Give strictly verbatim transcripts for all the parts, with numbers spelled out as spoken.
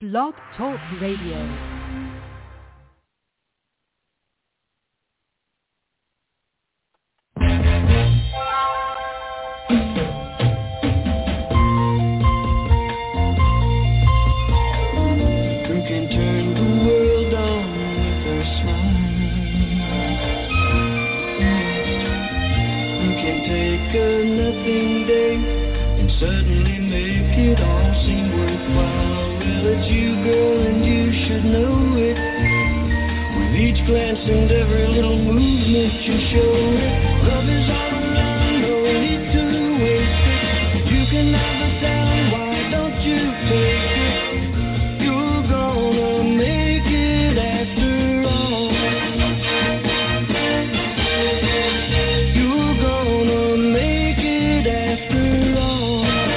Blog Talk Radio. Suddenly make it all seem worthwhile. Well, it's you, girl, and you should know it. With each glance and every little movement you show it. Love is all around, no need to waste it. You can have the town, why don't you take it? You're gonna make it after all. You're gonna make it after all.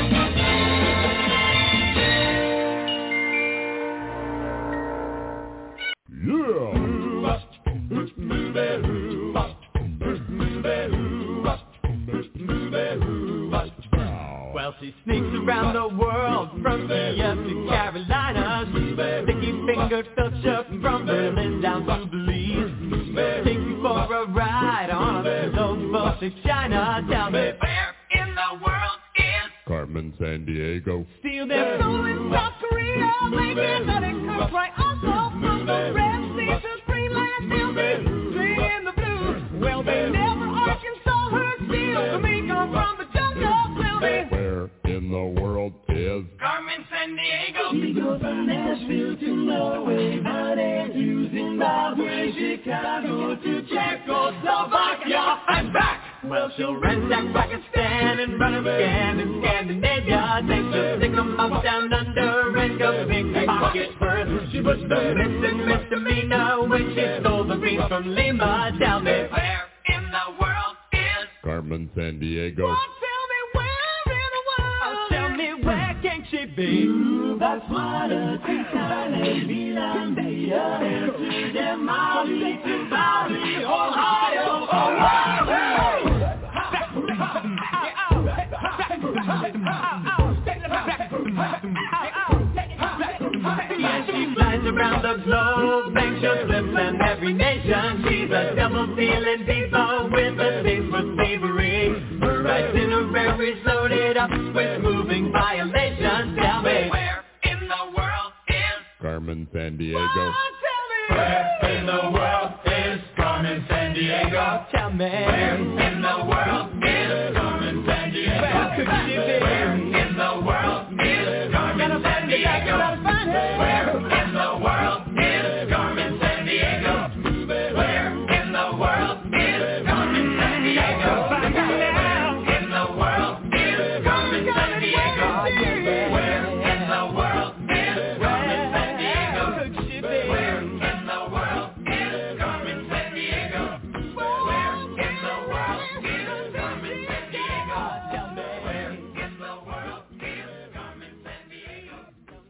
Well, she sneaks around the world from Kiev to Carolina. Sticky finger touch up from Berlin down to Belize. Take you for a ride on a slow bus to China. Tell me, where in the world is Carmen Sandiego? Steal their soul in South Korea, making money comes right also from the Red Sea to Greenland. They'll be singing the blues. Well, they never Arkansas heard steel. To me, come from the jungle. Tell me, where in the world is Carmen Sandiego? She goes from Nashville to Norway, Money to Zimbabwe, Chicago to Czechoslovakia and back. Well, she'll ransack Pakistan and run again in Scandinavia. Take the stick 'em up down under and go big pocket first. She was the missing misdemeanor when she stole the beans from Lima. Tell me, where in the world is Carmen Sandiego? Oh, tell me where in the world. Oh, tell me where can she be? Ooh, that's what a Tijuana, Finlandia, and to them Maui, to Maui, Ohio, Ohio. Yeah, she flies around the globe, makes your lips and every nation. She's a double-dealing diva with a taste for slavery. Her itinerary's loaded up with moving violations. Tell me, where in the world is Carmen Sandiego? Oh, tell me, where in the world is Carmen Sandiego? Tell me, where in the world is Carmen Sandiego? Where could she be? Where in the world is Carmen Sandiego? Where in the world is Carmen Sandiego? Where in the world is Carmen Sandiego? Where in the world is Carmen Sandiego? Where in the world is Carmen Sandiego? Could she be? Where in the world is Carmen Sandiego? Where in the world is Carmen Sandiego? Tell me, where in the world is Carmen Sandiego?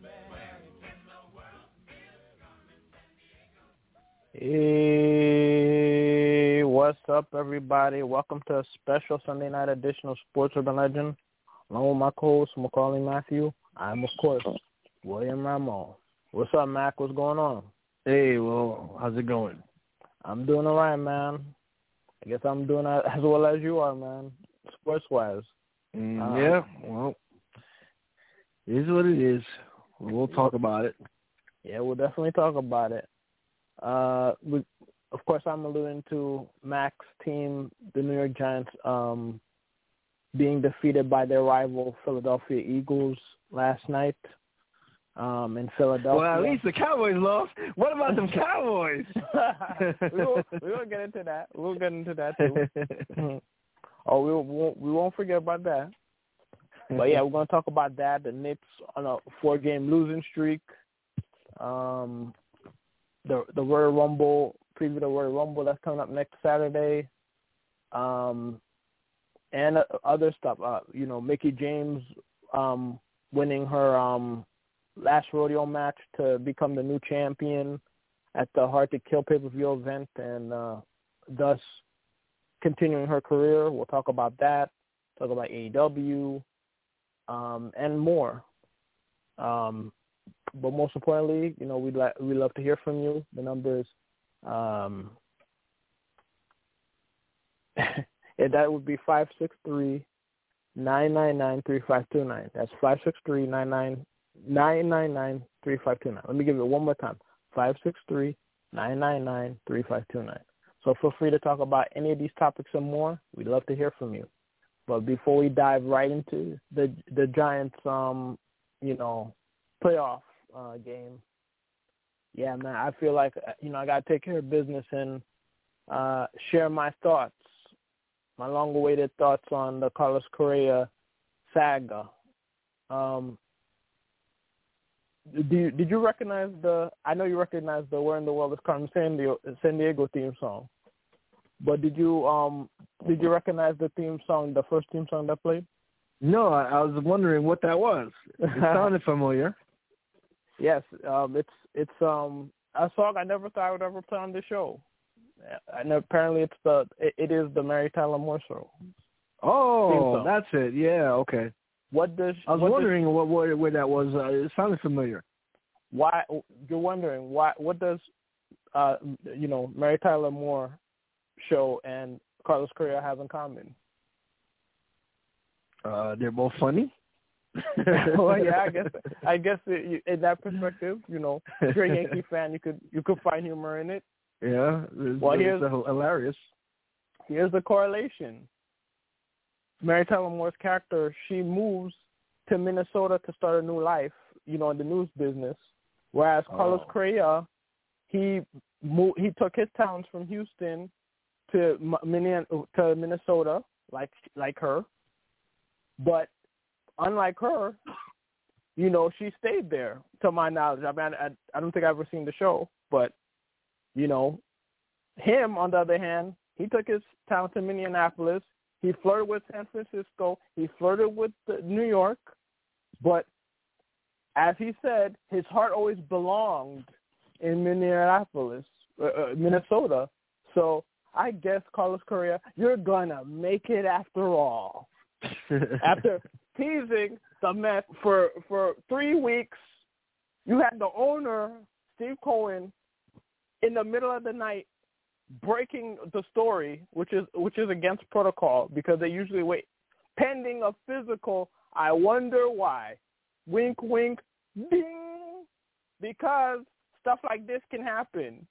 Hey, what's up, everybody? Welcome to a special Sunday night edition of Sports Urban Legend. Along with my co-host, Macaulay Matthew, I'm, of course, William Ramon. What's up, Mac? What's going on? Hey, well, how's it going? I'm doing all right, man. I guess I'm doing as well as you are, man, sports-wise. Mm, uh, yeah, well, it is what it is. We'll talk about it. Yeah, we'll definitely talk about it. Uh, we, of course, I'm alluding to Mac's team, the New York Giants, um, being defeated by their rival Philadelphia Eagles last night um, in Philadelphia. Well, at least the Cowboys lost. What about them Cowboys? we will, we will get into that. We'll get into that too. oh, we won't, we won't forget about that. But yeah, we're going to talk about that. The Knicks on a four-game losing streak. Um, the the Royal Rumble, preview the Royal Rumble that's coming up next Saturday. Um, and uh, other stuff. Uh, you know, Mickie James um, winning her um, last rodeo match to become the new champion at the Hard to Kill pay-per-view event, and uh, thus continuing her career. We'll talk about that. Talk about A E W. Um, and more. Um, but most importantly, you know, we'd like we love to hear from you. The number is, um, yeah, that would be five six three, nine nine nine, three five two nine. That's five six three, nine nine nine, three five two nine. Let me give it one more time. five six three, nine nine nine, three five two nine. So feel free to talk about any of these topics and more. We'd love to hear from you. But before we dive right into the the Giants, um, you know, playoff uh, game, yeah, man, I feel like, you know, I got to take care of business and uh, share my thoughts, my long-awaited thoughts on the Carlos Correa saga. Um, do you, did you recognize the? I know you recognize the "Where in the World is Carmen San Diego, San Diego" theme song, but did you um did you recognize the theme song, the first theme song that played? No, I, I was wondering what that was. It sounded familiar. Yes, um, it's it's um a song I never thought I would ever play on the show, and apparently it's the it, it is the Mary Tyler Moore show. Oh, that's it. Yeah, okay. What does I was what wondering does, what where, where that was. Uh, it sounded familiar. Why you're wondering why? What does uh you know Mary Tyler Moore show and Carlos Correa have in common? Uh, they're both funny. Well, yeah, I guess I guess it, you, in that perspective, you know, if you're a Yankee fan, you could you could find humor in it. Yeah, it's, well, it's here's hilarious. Here's the correlation. Mary Tyler Moore's character, she moves to Minnesota to start a new life, you know, in the news business, whereas oh. Carlos Correa, he moved, he took his talents from Houston to to Minnesota, like like her, but unlike her, you know, she stayed there, to my knowledge. I mean, I, I don't think I've ever seen the show, but, you know, him, on the other hand, he took his talent to Minneapolis. He flirted with San Francisco. He flirted with New York. But as he said, his heart always belonged in Minneapolis, uh, uh, Minnesota. So I guess, Carlos Correa, you're going to make it after all. After teasing the Mets for, for three weeks, you had the owner, Steve Cohen, in the middle of the night breaking the story, which is which is against protocol because they usually wait. Pending a physical, I wonder why. Wink, wink, ding. Because stuff like this can happen.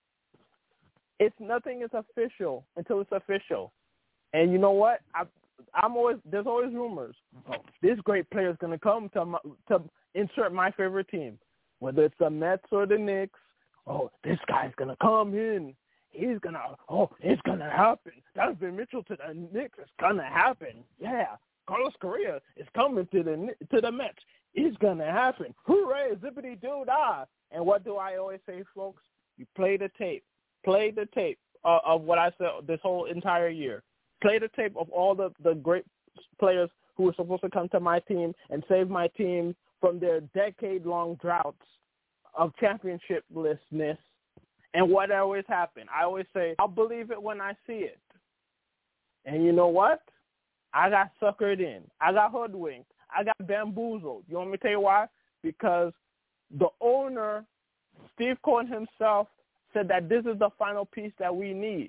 It's nothing is official until it's official. And you know what? I, I'm always there's always rumors. Oh, this great player is going to come to my, to insert my favorite team, whether it's the Mets or the Knicks. Oh, this guy's going to come in. He's going to, oh, it's going to happen. Donovan Mitchell to the Knicks. It's going to happen. Yeah. Carlos Correa is coming to the to the Mets. It's going to happen. Hooray, zippity-doo-dah. And what do I always say, folks? You play the tape. Play the tape uh, of what I said this whole entire year. Play the tape of all the, the great players who were supposed to come to my team and save my team from their decade-long droughts of championshiplessness. And what always happened? I always say, I'll believe it when I see it. And you know what? I got suckered in. I got hoodwinked. I got bamboozled. You want me to tell you why? Because the owner, Steve Cohen himself, said that this is the final piece that we need.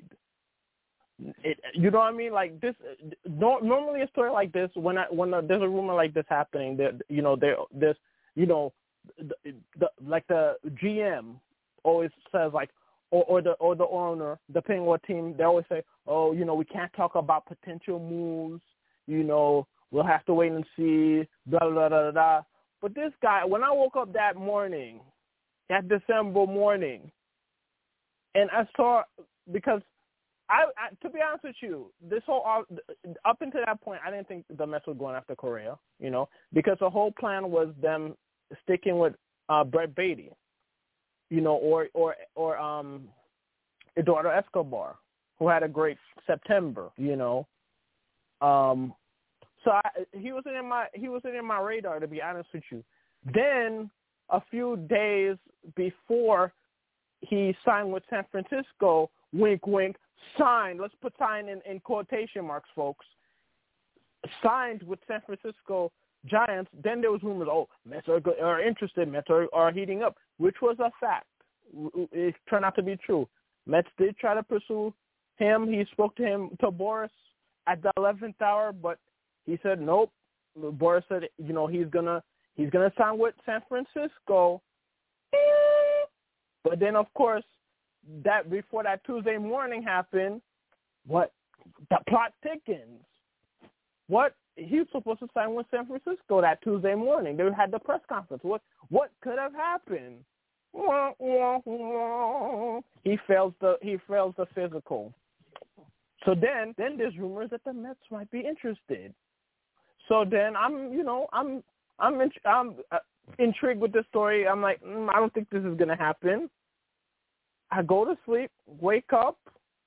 It, you know what I mean? Like this. No, normally a story like this, when I, when there's a rumor like this happening, that you know there there's you know the, the like the G M always says like or, or the or the owner, depending what team, they always say, oh, you know, we can't talk about potential moves. You know, we'll have to wait and see. Blah blah blah blah. blah. But this guy, when I woke up that morning, that December morning, and I saw because. I, I, to be honest with you, this whole up until that point, I didn't think the Mets were going after Correa, you know, because the whole plan was them sticking with uh, Brett Beatty, you know, or or or um, Eduardo Escobar, who had a great September, you know. Um, so I, he wasn't in my he wasn't in my radar, to be honest with you. Then a few days before he signed with San Francisco, wink, wink. Signed, let's put signed in, in quotation marks, folks, signed with San Francisco Giants, then there was rumors, oh, Mets are, are interested, Mets are, are heating up, which was a fact. It turned out to be true. Mets did try to pursue him. He spoke to him, to Boris, at the eleventh hour, but he said nope. Boris said, you know, he's gonna he's gonna sign with San Francisco. But then, of course, that before that Tuesday morning happened, what the plot thickens. What he was supposed to sign with San Francisco that Tuesday morning. They had the press conference. What what could have happened? He fails the he fails the physical. So then then there's rumors that the Mets might be interested. So then I'm you know I'm I'm in, I'm uh, intrigued with this story. I'm like mm, I don't think this is gonna happen. I go to sleep, wake up,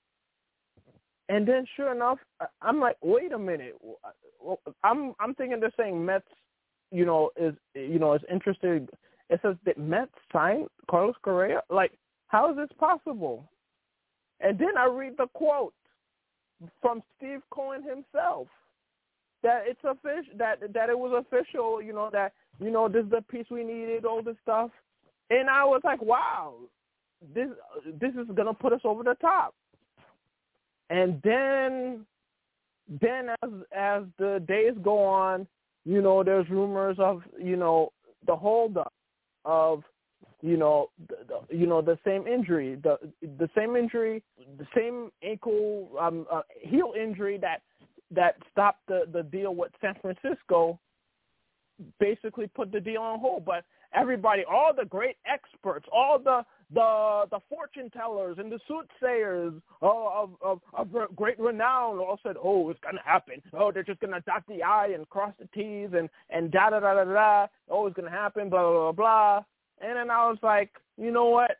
and then sure enough, I'm like, wait a minute. I'm I'm thinking they're saying Mets, you know, is you know is interested. It says that Mets signed Carlos Correa. Like, how is this possible? And then I read the quote from Steve Cohen himself that it's official, that that it was official. You know that you know this is the piece we needed, all this stuff. And I was like, wow, this this is gonna put us over the top. And then, then as as the days go on, you know, there's rumors of, you know, the holdup of, you know, the, the, you know, the same injury, the the same injury, the same ankle um, uh, heel injury that that stopped the, the deal with San Francisco. Basically, put the deal on hold. But everybody, all the great experts, all the the the fortune tellers and the soothsayers of, of, of great renown all said, oh, it's going to happen. Oh, they're just going to dot the I and cross the T's and, and da-da-da-da-da. Oh, it's going to happen, blah, blah, blah, blah. And then I was like, you know what?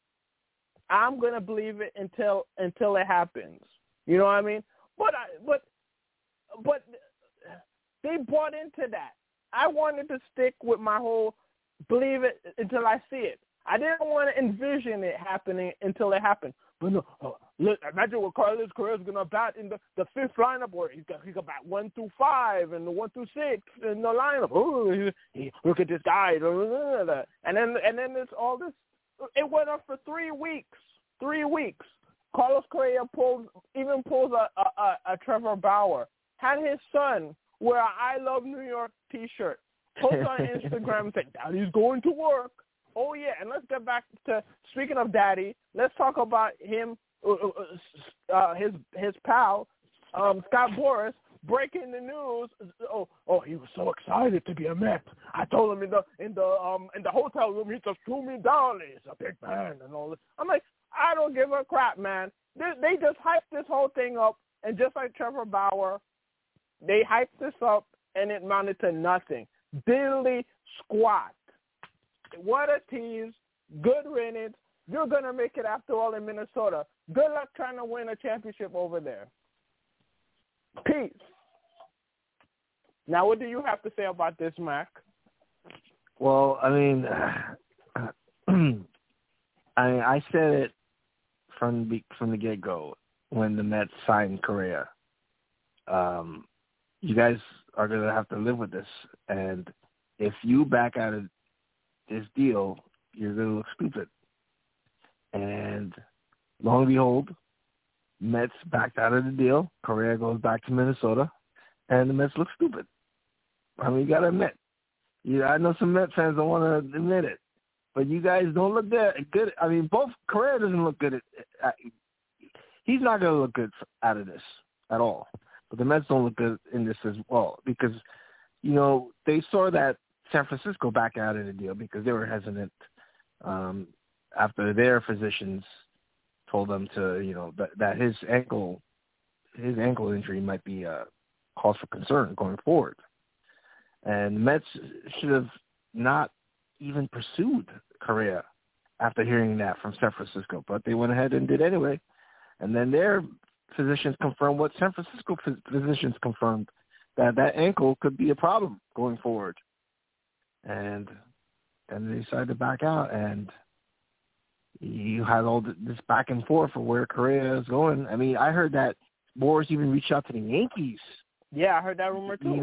I'm going to believe it until until it happens. You know what I mean? But I, but but they bought into that. I wanted to stick with my whole believe it until I see it. I didn't want to envision it happening until it happened. But no, uh, look, imagine what Carlos Correa is going to bat in the, the fifth lineup, or he's going to bat one through five and the one through six in the lineup. Oh, he, he, look at this guy. And then and then there's all this. It went on for three weeks. Three weeks. Carlos Correa pulled even pulls a, a, a, a Trevor Bauer. Had his son wear a I Love New York T-shirt. Post on Instagram and say, Daddy's going to work. Oh, yeah, and let's get back to, speaking of Daddy, let's talk about him, uh, uh, his his pal, um, Scott Boras, breaking the news. Oh, oh, he was so excited to be a Met. I told him in the in the um in the hotel room, he just threw me down. He's a big man and all this. I'm like, I don't give a crap, man. They, they just hyped this whole thing up, and just like Trevor Bauer, they hyped this up, and it amounted to nothing. Diddly squat. What a tease. Good riddance. You're going to make it after all in Minnesota. Good luck trying to win a championship over there. Peace. Now, what do you have to say about this, Mac? Well, I mean, I I said it from the, from the get-go when the Mets signed Correa. Um, you guys are going to have to live with this. And if you back out of this deal, you're going to look stupid. And lo and behold, Mets backed out of the deal. Correa goes back to Minnesota, and the Mets look stupid. I mean, you got to admit. Yeah, I know some Mets fans don't want to admit it, but you guys don't look good. I mean, both Correa doesn't look good. At, at, he's not going to look good out of this at all. But the Mets don't look good in this as well because, you know, they saw that San Francisco back out of the deal because they were hesitant um, after their physicians told them to, you know, that, that his ankle, his ankle injury might be a cause for concern going forward. And the Mets should have not even pursued Correa after hearing that from San Francisco, but they went ahead and did anyway. And then their physicians confirmed what San Francisco physicians confirmed, that that ankle could be a problem going forward. And then they decided to back out, and you had all this back and forth for where Correa is going. I mean, I heard that Boras even reached out to the Yankees. Yeah, I heard that rumor too. You know,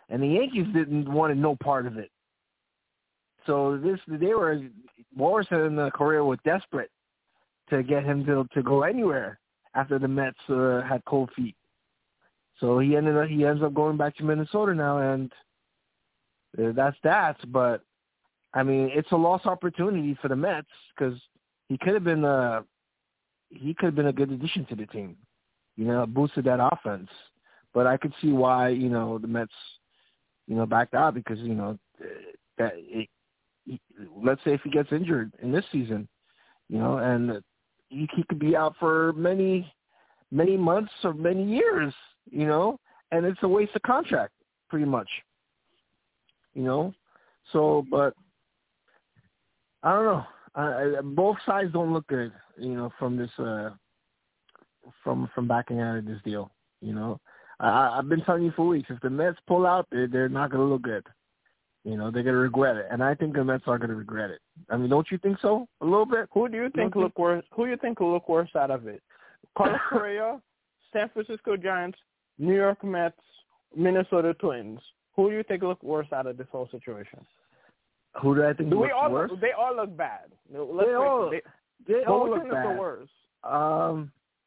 and the Yankees didn't want no part of it. So this they were Morrison and uh, Correa were desperate to get him to to go anywhere after the Mets uh, had cold feet. So he ended up he ends up going back to Minnesota now, and uh, that's that. But I mean, it's a lost opportunity for the Mets because he could have been a he could have been a good addition to the team. You know, boosted that offense. But I could see why you know the Mets you know backed out because you know that it. Let's say if he gets injured in this season, you know, and he, he could be out for many, many months or many years, you know, and it's a waste of contract, pretty much, you know. So, but I don't know. I, I, both sides don't look good, you know, from this, uh, from from backing out of this deal, you know. I, I've been telling you for weeks, if the Mets pull out, they're, they're not going to look good. You know, they're going to regret it. And I think the Mets are going to regret it. I mean, don't you think so? A little bit? Who do you think look worse? Who do you think will look worse out of it? Carlos Correa, San Francisco Giants, New York Mets, Minnesota Twins. Who do you think look worse out of this whole situation? Who do I think do looks we all worse? Look, they all look bad. Let's they all, they, they all look bad. bad. The worst? Um,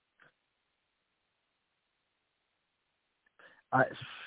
I,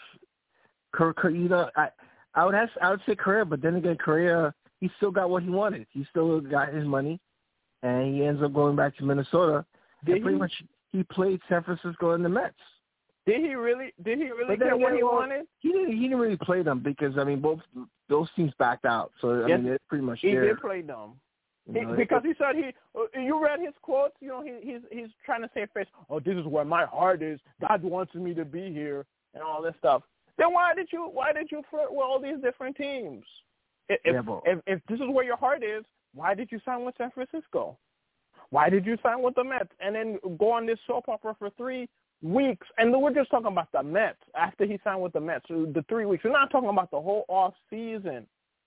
you know, I. I would have, I would say Correa, but then again, Correa, he still got what he wanted. He still got his money, and he ends up going back to Minnesota. Did and pretty he? much he played San Francisco and the Mets. Did he really? Did he really get what he wanted? He didn't. He didn't really play them because I mean, both those teams backed out. So I yes, mean, it's pretty much he there. did play them. He, know, because he said he. You read his quotes. You know, he, he's he's trying to save face. Oh, this is where my heart is. God wants me to be here, and all this stuff. Then why did you why did you flirt with all these different teams? If, yeah, if if this is where your heart is, why did you sign with San Francisco? Why did you sign with the Mets and then go on this soap opera for three weeks? And we're just talking about the Mets after he signed with the Mets, the three weeks. We're not talking about the whole off season.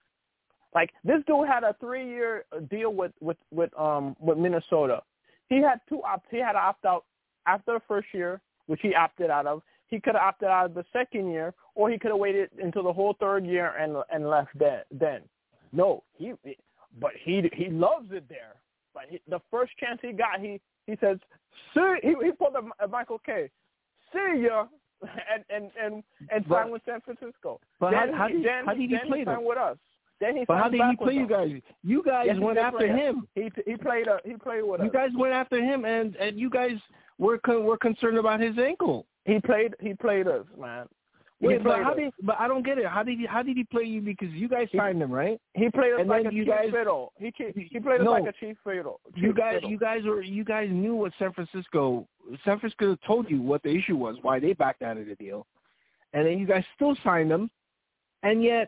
Like this dude had a three year deal with with with um with Minnesota. He had two opt. He had to opt out after the first year, which he opted out of. He could have opted out of the second year, or he could have waited until the whole third year and and left then. Then, no, he, but he he loves it there. But he, the first chance he got, he he says, "See," he he pulled a, a Michael Kay, "See ya," and and and and but, signed with San Francisco. But then how, how he, did, then, how did he then play he signed them? with us. Then he but how did he play you them. guys? You guys yes, went after him. He he played a, he played with you us. You guys went after him, and and you guys were con- were concerned about his ankle. He played. He played us, man. Wait, but how did? But I don't get it. How did he? How did he play you? Because you guys signed him, right? He played us and like then a you cheap guys, fiddle. He he played us no, like a cheap fiddle. Cheap you guys, fiddle. you guys were, you guys knew what San Francisco. San Francisco told you what the issue was, why they backed out of the deal, and then you guys still signed him, and yet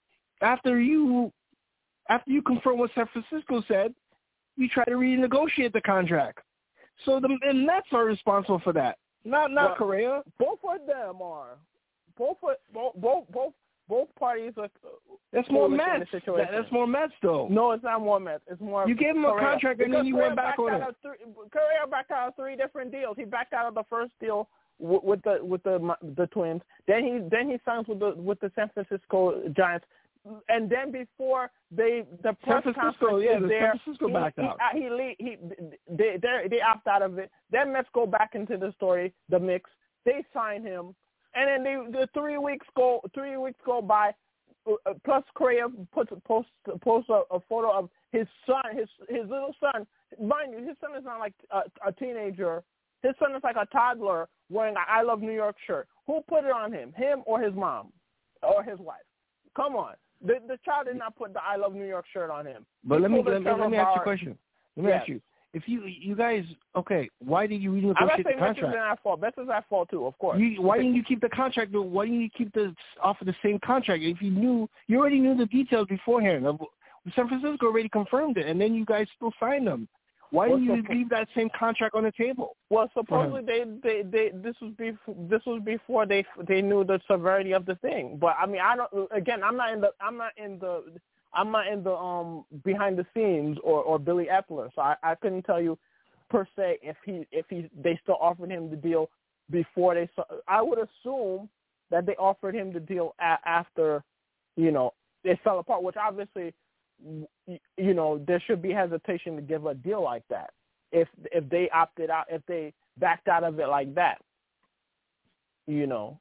after you, after you confirm what San Francisco said, you try to renegotiate the contract. So the, the Mets are responsible for that. Not not well, Correa. Both of them are. Both both both both both parties are. That's more Mets. That, that's more Mets though. No, it's not more Mets. It's more. You gave him Correa. a contract and because then you Correa went back on it. Three, Correa backed out of three different deals. He backed out of the first deal with, with the with the the Twins. Then he then he signs with the with the San Francisco Giants. And then before they the press San Francisco, conference yeah, is the there, San Francisco he, backed he, out. He, he, he they they they opt out of it. Then Mets go back into the story, the mix. They sign him, and then they the three weeks go three weeks go by. Uh, plus, Correa puts posts posts a, a photo of his son, his his little son. Mind you, his son is not like a, a teenager. His son is like a toddler wearing an "I Love New York" shirt. Who put it on him? Him or his mom, or his wife? Come on. The the child did not put the "I Love New York" shirt on him. But he let me let me, let me ask you a bar. question. Let me yes. ask you: If you you guys okay, why did you renegotiate I'm not the saying contract? Mets is at fault. Mets is at fault too, of course. You, why didn't you keep the contract? Why didn't you keep the offer the same contract? If you knew, you already knew the details beforehand. San Francisco already confirmed it, and then you guys still signed them. Why well, didn't you so, leave that same contract on the table? Well, supposedly they, they, they this was before this was before they they knew the severity of the thing. But I mean, I don't. Again, I'm not in the I'm not in the I'm not in the um behind the scenes or, or Billy Epler, so I, I couldn't tell you per se if he if he they still offered him the deal before they. I would assume that they offered him the deal a- after, you know, it fell apart, which obviously, you know, there should be hesitation to give a deal like that if if they opted out, if they backed out of it like that, you know.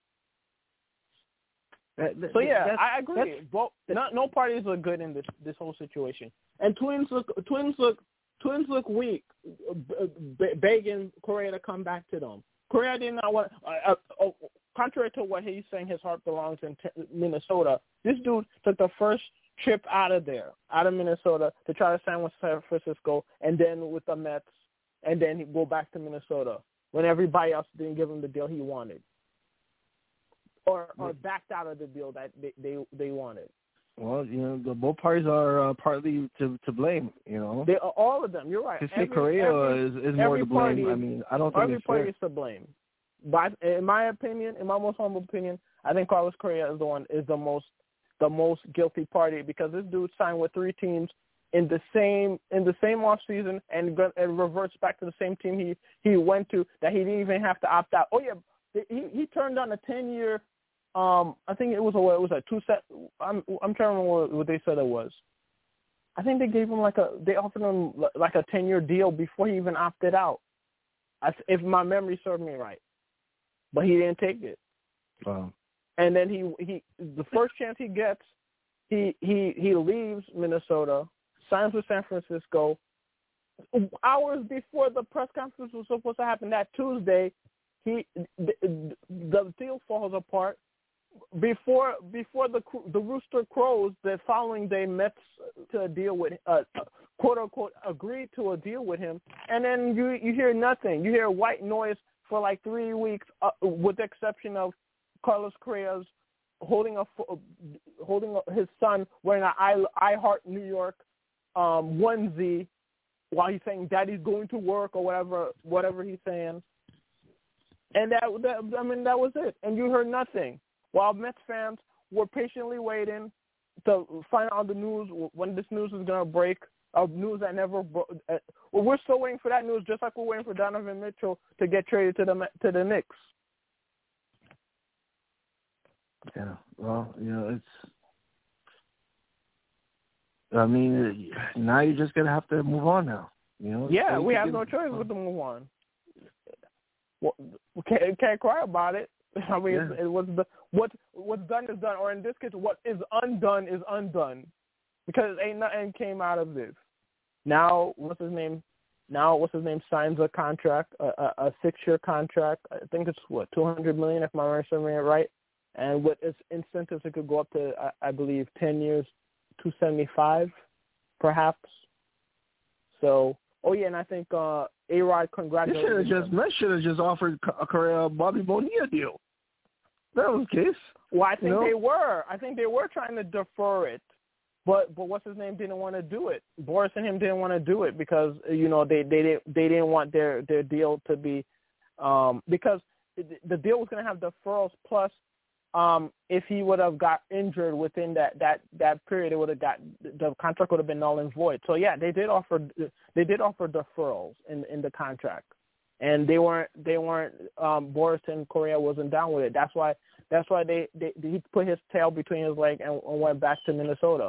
That, that, So yeah, that's, I agree. Both, no, no parties are good in this this whole situation. And twins look twins look twins look weak, b- begging Correa to come back to them. Correa did not want. Uh, uh, oh, contrary to what he's saying, his heart belongs in t- Minnesota. This dude took the first trip out of there, out of Minnesota, to try to sign with San Francisco, and then with the Mets, and then he go back to Minnesota when everybody else didn't give him the deal he wanted, or or backed out of the deal that they they, they wanted. Well, you know, the both parties are uh, partly to to blame. You know, they all of them. You're right. To say Correa every, is, is more to blame. Party, I mean, I don't think every it's party fair. is to blame. But in my opinion, in my most humble opinion, I think Carlos Correa is the one is the most the most guilty party, because this dude signed with three teams in the same in the same off season and and reverts back to the same team he he went to that he didn't even have to opt out. Oh yeah, he he turned down a ten year. Um, I think it was a it was a two set. I'm I'm trying to remember what, what they said it was. I think they gave him like a they offered him like a ten year deal before he even opted out. I, if my memory served me right, but he didn't take it. Wow. And then he he the first chance he gets, he he he leaves Minnesota, signs with San Francisco. Hours before the press conference was supposed to happen that Tuesday, he the, the deal falls apart. Before before the the rooster crows, the following day, Mets to a deal with uh, quote unquote agreed to a deal with him, and then you you hear nothing. You hear white noise for like three weeks, uh, with the exception of Carlos Correa's holding a holding a, his son wearing an I, I Heart New York um, onesie while he's saying "Daddy's going to work" or whatever whatever he's saying, and that, that I mean that was it, and you heard nothing. While Mets fans were patiently waiting to find out the news when this news was going to break, of news that never broke. Uh, well, we're still waiting for that news, just like we're waiting for Donovan Mitchell to get traded to the to the Knicks. Yeah, well, you know, it's. I mean, now you're just gonna have to move on now. You know. Yeah, so we have get, no choice but to move on. Well, we can't, can't cry about it. I mean, yeah. it, it was the what what's done is done, or in this case, what is undone is undone, because ain't nothing came out of this. Now, what's his name? Now, what's his name? Signs a contract, a, a, a six-year contract. I think it's what two hundred million, if my memory serves me right. And with its incentives, it could go up to, I, I believe, ten years, two seventy-five, perhaps. So, oh yeah, and I think uh, A-Rod congratulated They should have just, Mets should have just offered a Correa Bobby Bonilla deal. That was the case. Well, I think you know? they were. I think they were trying to defer it, but but what's his name didn't want to do it. Boris and him didn't want to do it because you know they they didn't they didn't want their their deal to be um, because the deal was going to have deferrals plus. Um, if he would have got injured within that, that, that period, it would have got the contract would have been null and void. So yeah, they did offer they did offer deferrals in in the contract, and they weren't they weren't um, Boris and Correa wasn't down with it. That's why that's why they, they he put his tail between his leg and, and went back to Minnesota.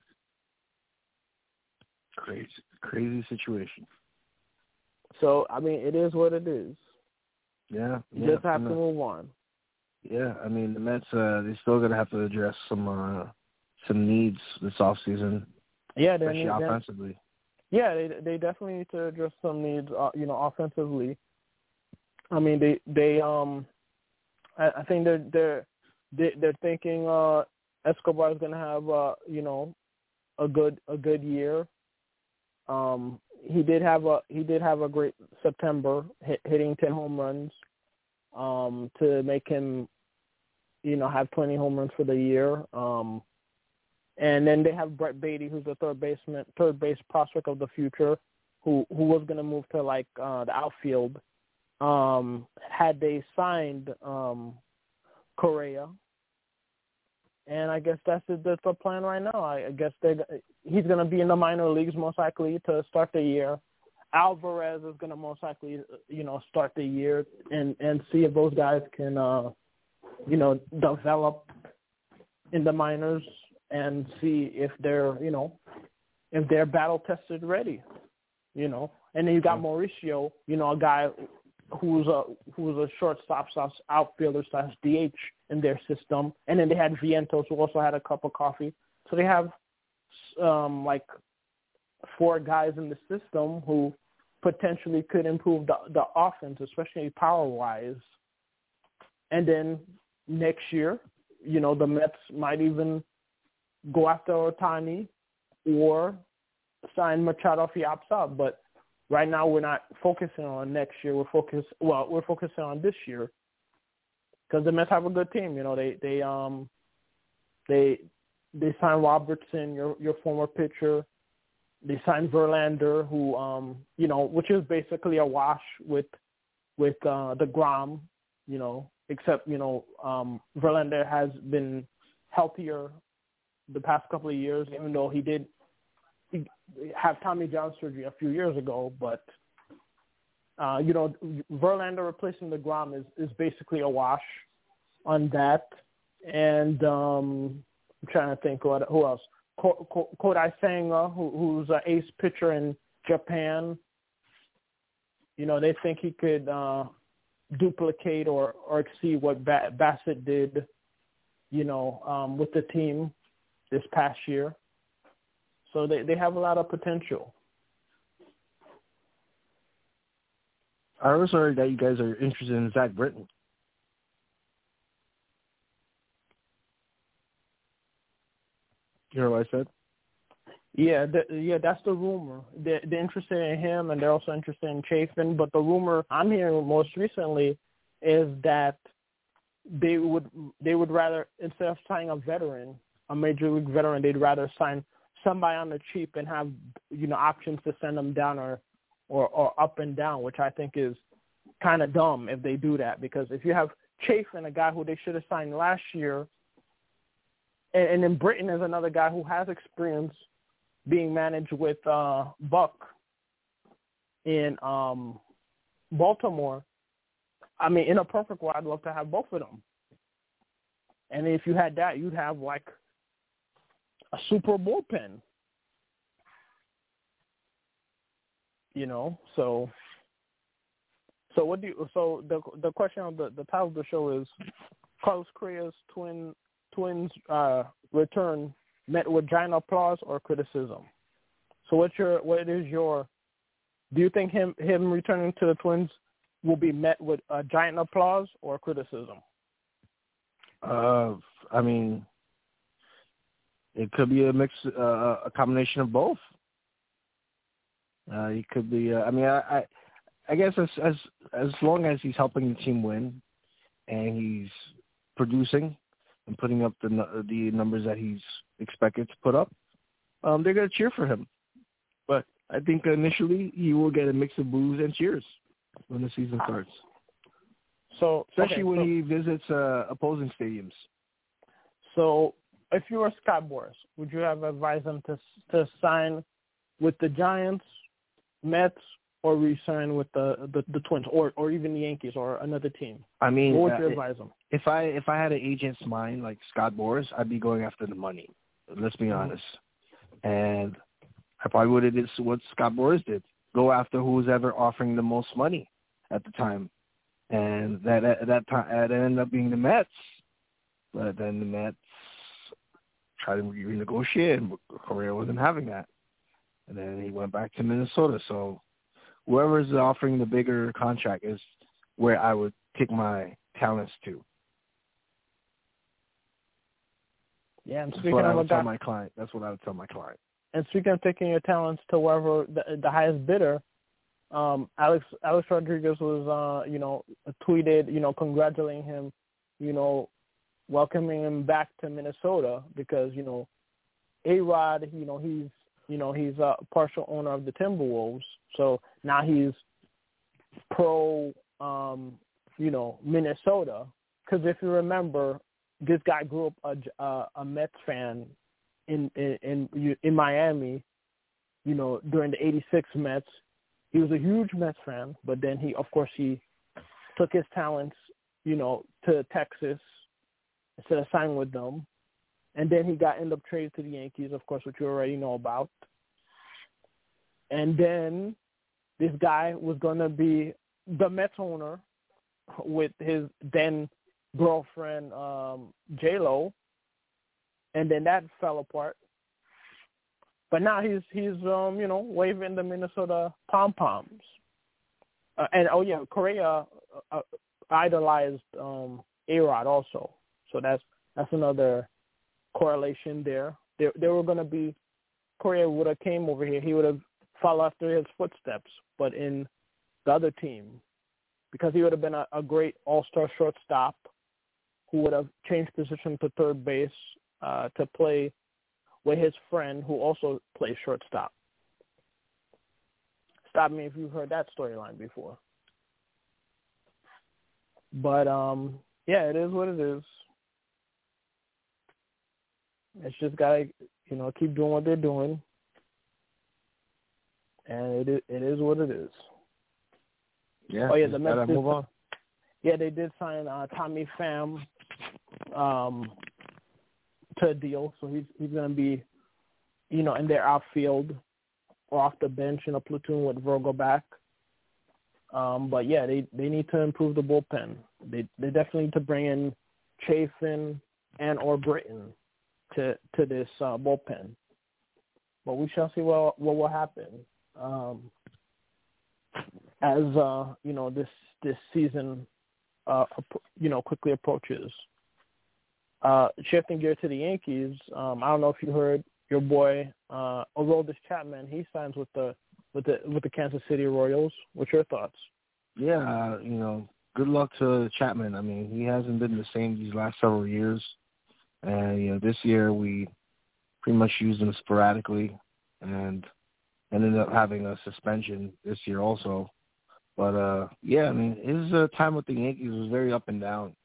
Crazy crazy situation. So I mean, it is what it is. Yeah, you yeah, just have to move on. Yeah, I mean the Mets, uh, they're still gonna have to address some uh, some needs this offseason. Yeah, they especially need, offensively. Yeah, they they definitely need to address some needs. Uh, you know, offensively. I mean, they they um, I, I think they're they're they, they're thinking uh, Escobar is gonna have uh, you know, a good a good year. Um, he did have a he did have a great September, hit, hitting ten home runs. Um, to make him, you know, have twenty home runs for the year. Um, and then they have Brett Beatty, who's the third baseman, third base prospect of the future, who who was going to move to like uh, the outfield. Um, had they signed um, Correa, and I guess that's the, that's the plan right now. I, I guess they he's going to be in the minor leagues most likely to start the year. Alvarez is going to most likely, you know, start the year and, and see if those guys can uh, you know, develop in the minors and see if they're, you know, if they're battle tested ready, you know. And then you got Mauricio, you know, a guy who's a who's a shortstop slash outfielder slash D H in their system. And then they had Vientos, who also had a cup of coffee. So they have um, like four guys in the system who potentially could improve the, the offense, especially power-wise. And then next year, you know, the Mets might even go after Ohtani or sign Machado if he opts out. But right now we're not focusing on next year. We're focus well, we're focusing on this year because the Mets have a good team. You know, they they um they they signed Robertson, your your former pitcher. They signed Verlander, who um you know, which is basically a wash with with uh, DeGrom. You know, except you know um, Verlander has been healthier the past couple of years, even though he did he have Tommy John surgery a few years ago. But, uh, you know, Verlander replacing DeGrom is, is basically a wash on that. And um, I'm trying to think what, who else. Ko- Ko- Kodai Senga, who, who's an ace pitcher in Japan. You know, they think he could uh, duplicate or, or exceed what ba- Bassett did, you know, um, with the team this past year. So they, they have a lot of potential. I was heard that you guys are interested in Zach Britton. You heard what I said? Yeah, the, yeah, that's the rumor. They're, they're interested in him, and they're also interested in Chafin. But the rumor I'm hearing most recently is that they would they would rather, instead of signing a veteran, a major league veteran, they'd rather sign somebody on the cheap and have, you know, options to send them down or, or, or up and down, which I think is kind of dumb if they do that. Because if you have Chafin, a guy who they should have signed last year, and, and then Britton is another guy who has experience being managed with uh, Buck in um, Baltimore. I mean, in a perfect world, I'd love to have both of them. And if you had that, you'd have like a super bullpen, you know. So, so what do you? So the the question on the the title of the show is Carlos Correa's twin twins uh, return met with giant applause or criticism. So what's your what is your? Do you think him him returning to the Twins will be met with a giant applause or criticism? Uh, I mean, it could be a mix, uh, a combination of both. Uh, he could be. Uh, I mean, I, I, I guess as as as long as he's helping the team win, and he's producing and putting up the the numbers that he's expected to put up, um, they're gonna cheer for him. But I think initially he will get a mix of boos and cheers when the season starts. So, especially okay, when so, he visits uh, opposing stadiums. So, if you were Scott Boras, would you have advised him to to sign with the Giants, Mets, or re-sign with the, the, the Twins, or, or even the Yankees, or another team? I mean, what would you uh, advise him? If I if I had an agent's mind like Scott Boras, I'd be going after the money. Let's be honest. And I probably would have did what Scott Boras did: go after who was ever offering the most money at the time. And that at that time, that ended up being the Mets. But then the Mets tried to renegotiate, and Correa wasn't having that. And then he went back to Minnesota. So whoever is offering the bigger contract is where I would take my talents to. Yeah, and That's speaking what I of would a guy, tell my client. That's what I would tell my client. And speaking of taking your talents to wherever the, the highest bidder, um, Alex Alex Rodriguez was, uh, you know, tweeted, you know, congratulating him, you know, welcoming him back to Minnesota because, you know, A-Rod, you know, he's, you know, he's a partial owner of the Timberwolves, so now he's pro, um, you know, Minnesota. Because if you remember, this guy grew up a, a, a Mets fan in in in, in Miami, you know, during the eighty-six Mets. He was a huge Mets fan, but then he, of course, he took his talents, you know, to Texas instead of signing with them. And then he got ended up traded to the Yankees, of course, which you already know about. And then this guy was going to be the Mets owner with his then girlfriend, um, J-Lo. And then that fell apart. But now he's, he's um, you know, waving the Minnesota pom-poms. Uh, and, oh, yeah, Correa uh, idolized um, A-Rod also. So that's that's another correlation there. They, they were going to be, Correa would have came over here. He would have followed after his footsteps, but in the other team, because he would have been a, a great all-star shortstop who would have changed position to third base uh, to play with his friend who also plays shortstop. Stop me if you've heard that storyline before. But, um, yeah, it is what it is. It's just got to, you know, keep doing what they're doing. And it it is what it is. Yeah. Oh, yeah, the Mets gotta did, move on. Yeah, they did sign uh, Tommy Pham um, to a deal. So he's, he's going to be, you know, in their outfield or off the bench in a platoon with Virgo back. Um, but, yeah, they, they need to improve the bullpen. They they definitely need to bring in Chafin and or Britton to to this uh, bullpen. But we shall see what what will happen um, as uh, you know this this season uh, you know quickly approaches. Uh, shifting gear to the Yankees, um, I don't know if you heard your boy uh, Aroldis Chapman. He signs with the with the with the Kansas City Royals. What's your thoughts? Yeah, uh, you know, good luck to Chapman. I mean, he hasn't been the same these last several years. And, you know, this year we pretty much used him sporadically and ended up having a suspension this year also. But, uh, yeah, I mean, his uh, time with the Yankees was very up and down.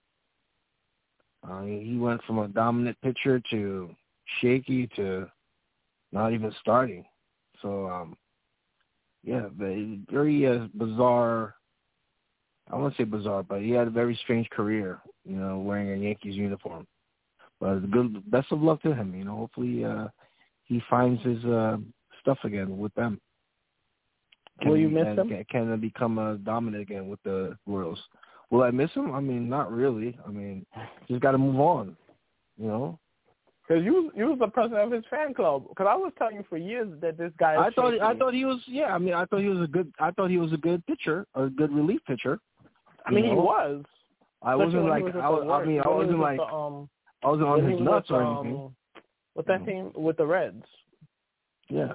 Uh, he went from a dominant pitcher to shaky to not even starting. So, um, yeah, very uh, bizarre. I won't say bizarre, but he had a very strange career, you know, wearing a Yankees uniform. But good, best of luck to him. You know, hopefully uh, he finds his uh, stuff again with them. Can Will you he, miss can, him? Can, can he become uh, dominant again with the Royals? Will I miss him? I mean, not really. I mean, just got to move on. You know. Because you you was the president of his fan club. Because I was telling you for years that this guy. Is I thought shaky. I thought he was. Yeah, I mean, I thought he was a good. I thought he was a good pitcher, a good relief pitcher. I mean, know? he was. I wasn't like. Was I, was, I mean, I wasn't like. The, um, I wasn't on his nuts with, or um, anything. With that mm. team, with the Reds. Yeah.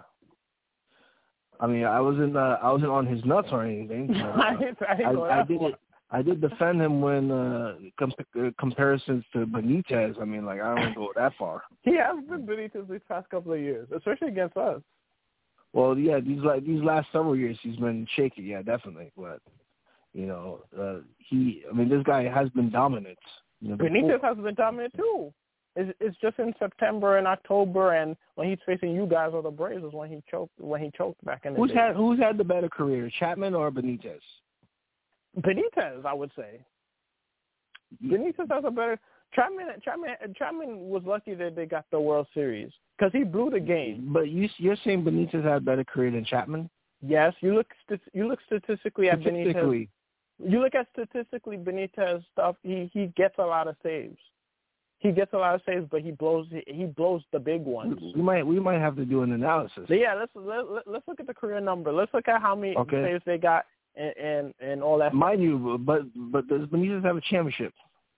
I mean, I wasn't. Uh, I wasn't on his nuts or anything. But, uh, I, I, I did it. I did defend him when uh, com- uh, comparisons to Benitez. I mean, like I don't go that far. He has been Benitez these past couple of years, especially against us. Well, yeah, these like these last several years he's been shaky. Yeah, definitely. But you know, uh, he. I mean, this guy has been dominant. You know, Benitez has been dominant too. It's, it's just in September and October, and when he's facing you guys or the Braves is when he choked. When he choked back in the Who's day. had Who's had the better career, Chapman or Benitez? Benitez, I would say. Benitez has a better. Chapman, Chapman, Chapman was lucky that they got the World Series because he blew the game. But you, you're saying Benitez had a better career than Chapman? Yes, you look. You look statistically at Statistically. Benitez. You look at statistically Benitez stuff. He he gets a lot of saves. He gets a lot of saves, but he blows. He blows the big ones. We might we might have to do an analysis. So yeah, let's let, let's look at the career number. Let's look at how many okay. saves they got and, and and all that. Mind you, but but does Benitez have a championship?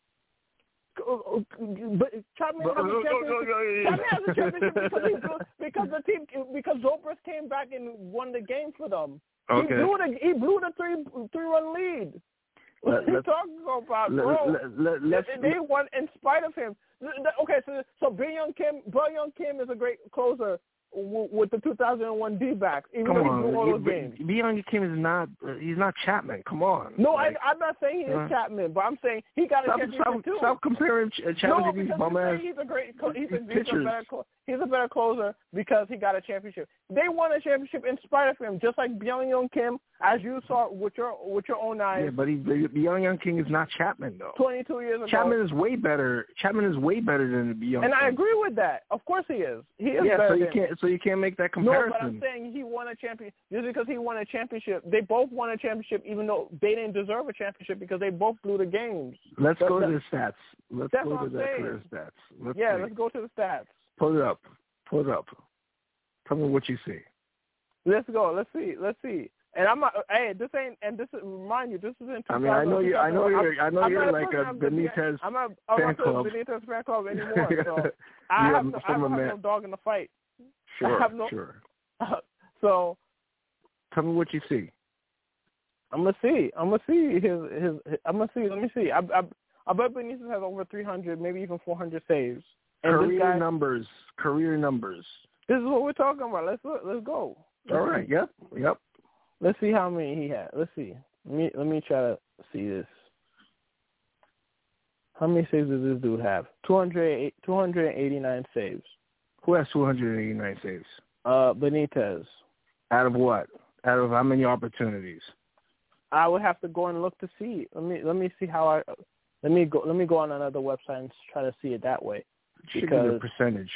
But Chapman has a championship. Chapman has a championship because, he blew, because the team because Zobrist came back and won the game for them. Okay. He blew the he blew the three three run lead. What are you talking about, bro? Let, let, they, they won in spite of him. Okay, so so Byung Kim, Byung Kim is a great closer with the two thousand one D-backs. Even Come though he on, blew all those games. Byung Kim is not. Uh, he's not Chapman. Come on. No, like, I, I'm not saying he is uh, Chapman, but I'm saying he got a stop, championship stop, too. Stop comparing Ch- Chapman no, to these because bum ass. He's a great. He's a, he's a better. He's a better closer because he got a championship. They won a championship in spite of him, just like Byung Kim as you saw with your with your own eyes. Yeah, but he, the, the Young Young King is not Chapman though. twenty-two years ago. Chapman is way better. Chapman is way better than the Young And King. I agree with that. Of course he is. He is yeah, better so you than, can't so you can't make that comparison. No, but I'm saying he won a championship. Just because he won a championship, they both won a championship, even though they didn't deserve a championship because they both blew the games. Let's but, go that, to the stats. Let's that's go what to I'm the saying. career stats. Let's yeah, see. let's go to the stats. Pull it up. Pull it up. Tell me what you see. Let's go. Let's see. Let's see. And I'm not. Hey, this ain't. And this is, remind you, this is in two thousand. I mean, I know you. I know you're. I know I'm you're not like a Benitez I'm not, I'm fan not club. a Benitez fan club anymore. So I yeah, have, no, I have man. no dog in the fight. Sure. I have no, sure. So tell me what you see. I'm gonna see. I'm gonna see his. His. his I'm gonna see. Let me see. I. I, I bet Benitez has over three hundred, maybe even four hundred saves. And career this guy, numbers. Career numbers. This is what we're talking about. Let's look, let's go. Let's All right. see. Yep. Yep. Let's see how many he had. Let's see. Let me let me try to see this. How many saves does this dude have? two hundred, two hundred eighty-nine saves. Who has two hundred eighty-nine saves? Uh, Benitez. Out of what? Out of how many opportunities? I would have to go and look to see. Let me let me see how I. Let me go. Let me go on another website and try to see it that way. Should because be the percentage.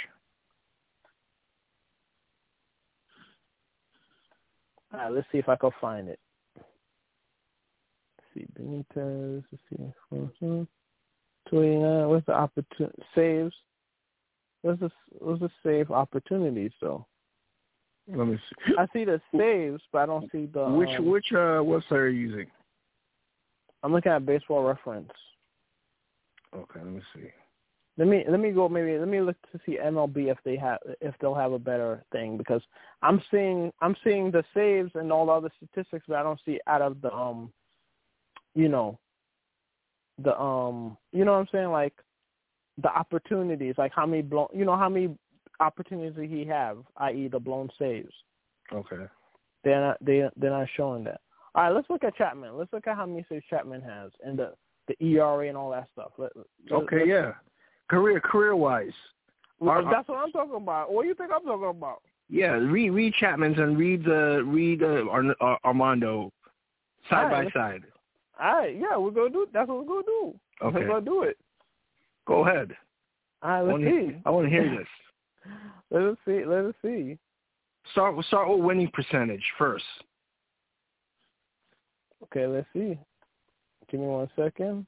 All right, let's see if I can find it. Let's see, Benitez. Let's see. Mm-hmm. two eighty-nine. What's the opportunity? Saves. What's the what's the save opportunities though? Let me see. I see the saves, but I don't see the. Which um, which uh website are you using? I'm looking at Baseball Reference. Okay, let me see. Let me let me go maybe let me look to see M L B if they have if they'll have a better thing because I'm seeing I'm seeing the saves and all the other statistics, but I don't see out of the um you know the um you know what I'm saying, like the opportunities, like how many blown you know how many opportunities did he have, that is the blown saves. Okay. They're not they they're not showing that. All right, let's look at Chapman. Let's look at how many saves Chapman has and the the E R A and all that stuff. Let, okay, let's, yeah. Career, career wise. Well, that's what I'm talking about. What do you think I'm talking about? Yeah, read read Chapman's and read uh, read uh, Ar- Ar- Armando side right, by side. All right, yeah, we're gonna do. That's what we're gonna do. Okay, we're gonna do it. Go ahead. All right, let's I wanna, see. I want to hear this. Let us see. Let us see. Start start with winning percentage first. Okay, let's see. Give me one second.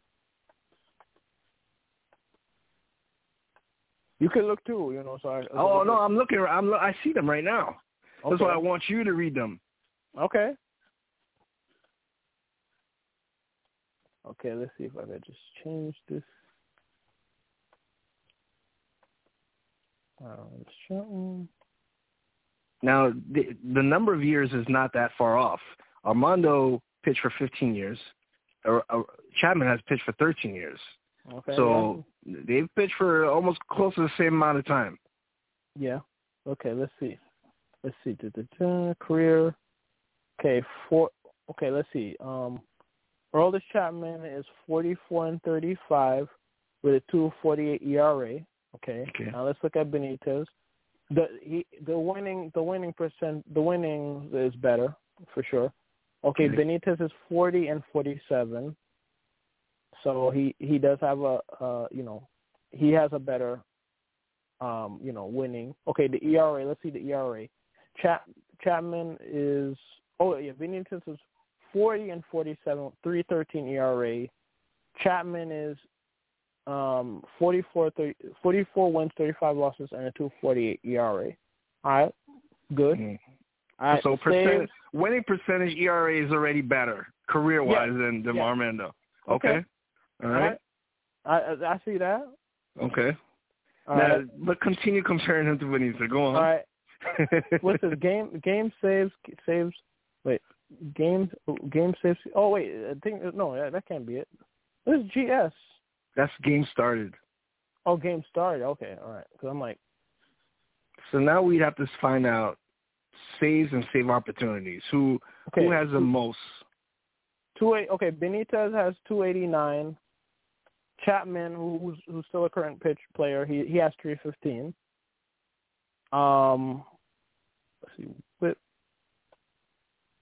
You can look too, you know. So I, Oh no, I'm looking. I'm. I see them right now. okay. That's why I want you to read them. Okay. Okay, let's see if I can just change this. Um, now the the number of years is not that far off. Armando pitched for fifteen years. Or, or Chapman has pitched for thirteen years. Okay. So yeah. they've pitched for almost close to the same amount of time. Yeah. Okay, let's see. Let's see. Da-da-da. Career. Okay, four. Okay, let's see. Um, Aroldis Chapman is forty-four and thirty-five with a two forty-eight E R A. Okay. Okay. Now let's look at Benitez. The he the winning the winning percent the winning is better for sure. Okay, okay. Benitez is forty and forty-seven. So he, he does have a uh, you know he has a better um you know winning. Okay, the E R A. Let's see the E R A. Chap Chapman is oh yeah Benitez is forty and forty-seven, three thirteen E R A. Chapman is um forty-four, thirty, forty-four wins, thirty-five losses, and a two forty-eight E R A. All right, good. Mm. All right, so saves, percent, winning percentage E R A is already better career wise yeah, than, than yeah. Armando. Okay. Okay. All right. I I see that. Okay. All now, right. but continue comparing him to Benitez. Go on. All right. What's his game? Game saves saves. Wait, game game saves. Oh wait, I think no, that, that can't be it. This is G S. That's game started. Oh, game started. Okay, all right. Because I'm like. So now we'd have to find out saves and save opportunities. Who okay. who has the most? Two eight. Okay, Benitez has two eighty-nine. Chapman, who's who's still a current pitch player, he he has three fifteen. Um, let's see, but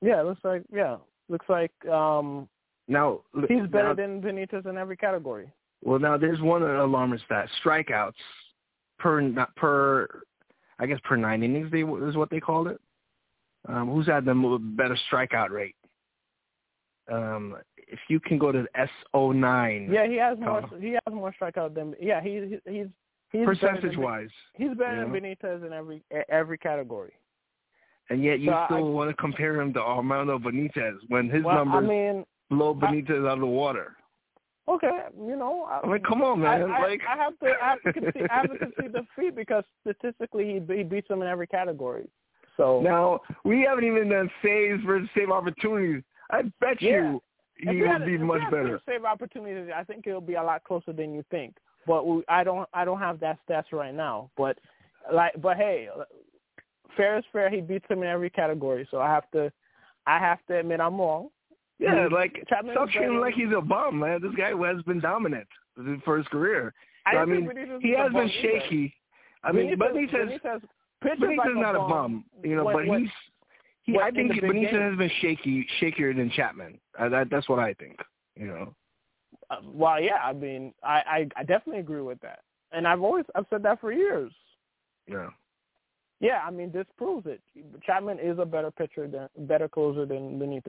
Yeah, it looks like yeah, looks like um, now he's better now, than Benitez in every category. Well, now there's one alarming stat: strikeouts per not per, I guess per nine innings they is what they called it. Um, who's had the better strikeout rate? Um, if you can go to S O nine. Yeah, he has more. He has more strikeout than. Yeah, he's he's he's percentage wise. He's better yeah. than Benitez in every every category. And yet you so still I, want to compare him to Armando Benitez when his well, numbers I mean, blow Benitez I, out of the water. Okay, you know. I, I mean, come on, man. I, like I, I have to, I have to concede, I have to concede defeat because statistically he he beats him in every category. So now we haven't even done saves versus save opportunities. I bet yeah. you he will be much better. Save opportunities, I think it'll be a lot closer than you think. But we, I don't, I don't have that stats right now. But like, but hey, fair is fair. He beats him in every category. So I have to, I have to admit I'm wrong. Yeah, like Chapman stop treating him like he's a bum, man. This guy has been dominant for his career. So, I, I mean, he has been shaky. I mean, Benitez, Benitez, Benitez like is not a bum, bum you know, when, but when, he's. He, I think Benitez has been shaky, shakier than Chapman. Uh, that, that's what I think. You know. Uh, well, yeah. I mean, I, I, I definitely agree with that, and I've always I've said that for years. Yeah. Yeah, I mean, this proves it. Chapman is a better pitcher than better closer than Benitez.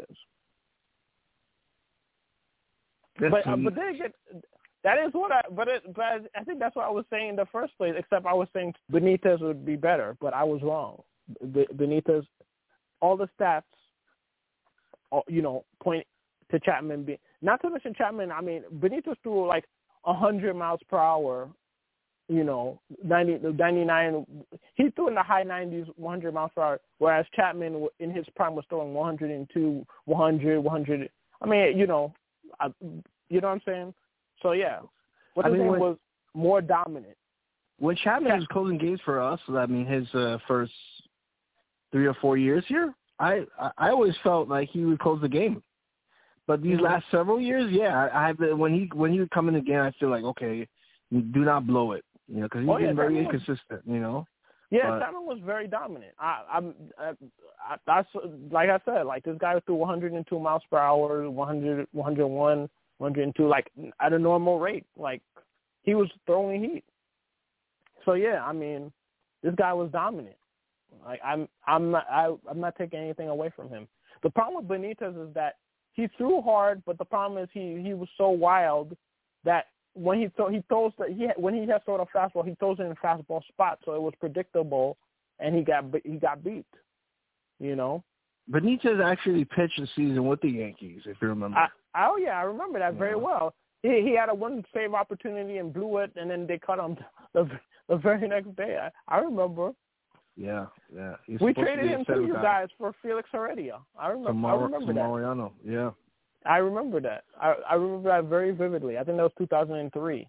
But uh, but then again, that is what I. But it, but I think that's what I was saying in the first place. Except I was saying Benitez would be better, but I was wrong. Benitez, all the stats, you know, point to Chapman being. Not to mention Chapman. I mean, Benitez threw like a hundred miles per hour. You know, ninety, ninety-nine. He threw in the high nineties, one hundred miles per hour. Whereas Chapman in his prime was throwing one hundred two, one hundred, one hundred. I mean, you know. I, you know what I'm saying? So, yeah. What I mean, when, was more dominant. When Chapman yeah. was closing games for us, I mean, his uh, first three or four years here, I I always felt like he would close the game. But these mm-hmm. last several years, yeah, I, I have when he when he would come in again, I feel like, okay, do not blow it, you know, because he's oh, been yeah, very Chapman inconsistent, was, you know. Yeah, but, Chapman was very dominant. I, I'm, I, I, that's like I said, like this guy threw one hundred two miles per hour, one hundred, one hundred one, one hundred two, like at a normal rate. Like he was throwing heat. So yeah, I mean, this guy was dominant. Like I'm, I'm not, I, I'm not taking anything away from him. The problem with Benitez is that he threw hard, but the problem is he, he was so wild that. When he th- he throws the, he when he has thrown a fastball, he throws it in a fastball spot, so it was predictable, and he got he got beat. You know. Benitez actually pitched the season with the Yankees, if you remember. I, oh yeah, I remember that yeah. very well. He he had a one save opportunity and blew it, and then they cut him the the very next day. I, I remember. Yeah, yeah. He's we traded him to you guy. guys for Felix Heredia. I remember. Tomorrow, I remember that. Mariano. Yeah. I remember that. I, I remember that very vividly. I think that was two thousand three.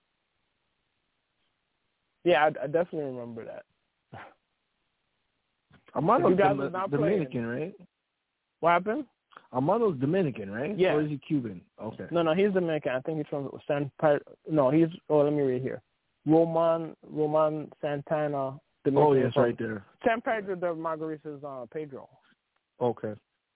Yeah, I, I definitely remember that. Armando's Dom- Dominican, right? What happened? Armando's Dominican, right? Yeah. Or is he Cuban? Okay. No, no, he's Dominican. I think he's from San Pedro. No, he's, oh, let me read here. Roman, Roman Santana, Dominican. Oh, yes, right there. San Pedro de Margaritas, uh, Pedro. Okay.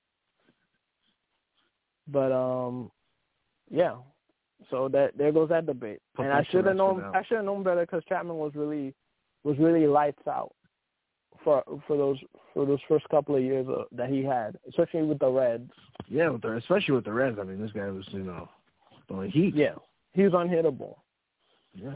But um, yeah. So that there goes that debate, and I should have known. I should have known better because Chapman was really, was really lights out for for those for those first couple of years uh, that he had, especially with the Reds. Yeah, with the, especially with the Reds. I mean, this guy was you know, throwing heat. Yeah, he was unhittable. Yeah.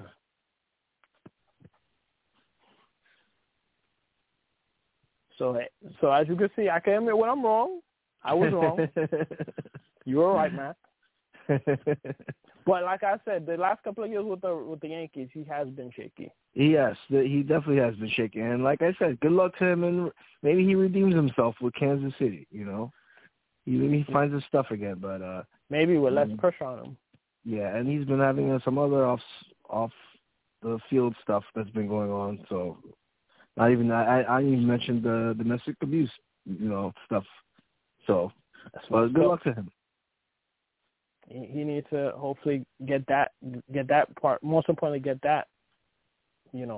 So so as you can see, I can admit when I'm wrong. I was wrong. You were right, man. But like I said, the last couple of years with the with the Yankees, he has been shaky. Yes, he definitely has been shaky. And like I said, good luck to him, and maybe he redeems himself with Kansas City. You know, he maybe he finds his stuff again. But uh, maybe with less pressure on him. Yeah, and he's been having uh, some other off off the field stuff that's been going on. So not even I I didn't even mention the domestic abuse, you know, stuff. So, well, good luck to him. He, he needs to hopefully get that, get that part. Most importantly, get that, you know,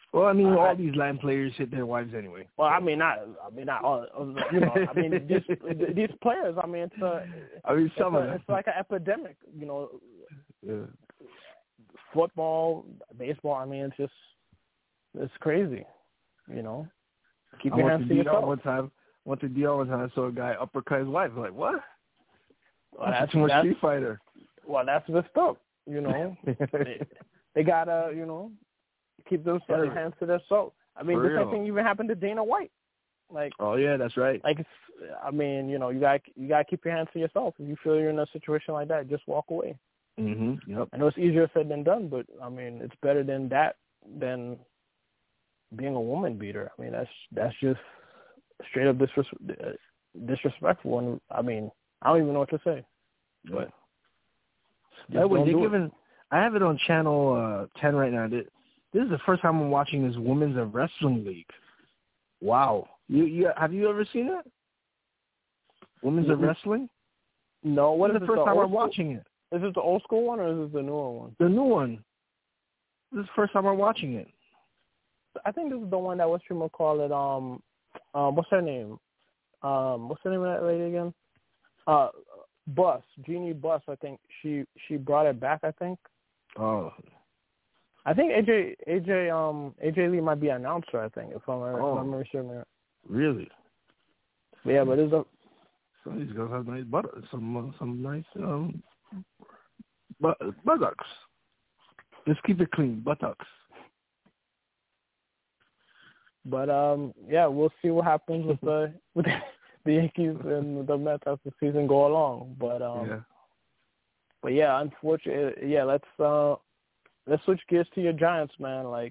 Well, I mean, I, all these Latin players hit their wives anyway. Well, I mean, not. I mean, not all. You know, I mean, these these players. I mean, it's a. I mean, some it's, of a, them. it's like an epidemic. You know, Yeah. football, baseball. I mean, it's just it's crazy. You know, keep I your went hands to to D R yourself. one time. Went to D R one time. I saw a guy uppercut his wife. I'm like, what? Well, that's that's too much that's, Street Fighter. Well, that's messed up. You know, they, they gotta, you know, keep those Yeah. hands to themselves. I mean, For the real. same thing even happened to Dana White. Like, Oh yeah, that's right. like it's, I mean, you know, you got you got to keep your hands to yourself. If you feel you're in a situation like that, just walk away. Mhm. Yep. I know it's easier said than done, but I mean, it's better than that than being a woman beater. I mean, that's that's just straight up disres- disrespectful. And I mean, I don't even know what to say. But By the way, don't they're do it. giving. I have it on channel uh, ten right now. This is the first time I'm watching this Women's of Wrestling League. Wow. You, you have you ever seen it? Women's of Mm-mm. Wrestling? No, what This is is it, the first the time old I'm school- watching it. Is it the old school one or is it the newer one? The new one. This is the first time I'm watching it. I think this is the one that what you call it. Um, um, what's her name? Um, what's the name of that lady again? Uh, Bus, Jeannie Bus. I think she she brought it back. I think. Oh. I think A J A J um A J Lee might be an announcer. I think if I'm Oh. if I'm really sure. Really? Yeah, but it's a Some of these girls have nice butt, some uh, some nice um, but, buttocks. Let's keep it clean, buttocks. but um yeah, we'll see what happens with the with the Yankees and the Mets as the season go along. But um Yeah. but yeah, unfortunately, yeah. Let's uh let's switch gears to your Giants, man. Like.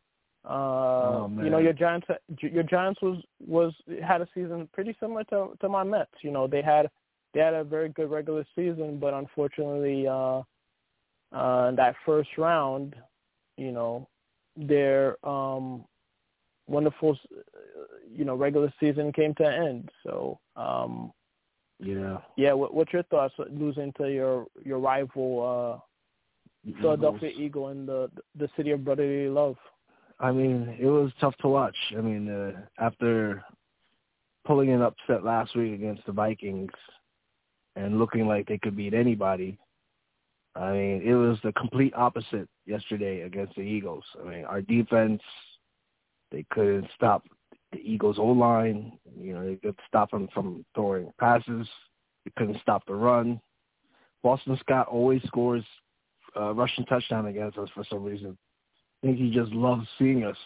Uh, Oh, man. you know, your Giants, your Giants was was had a season pretty similar to to my Mets. You know, they had they had a very good regular season, but unfortunately, uh, uh, in that first round, you know, their um, wonderful, you know, regular season came to an end. So, um, Yeah. yeah, what, what's your thoughts losing to your your rival uh, Philadelphia Eagle in the the city of brotherly love? I mean, it was tough to watch. I mean, uh, after pulling an upset last week against the Vikings and looking like they could beat anybody, I mean, it was the complete opposite yesterday against the Eagles. I mean, our defense, they couldn't stop the Eagles' O-line. You know, they could stop them from throwing passes. They couldn't stop the run. Boston Scott always scores a rushing touchdown against us for some reason. I think he just loves seeing us.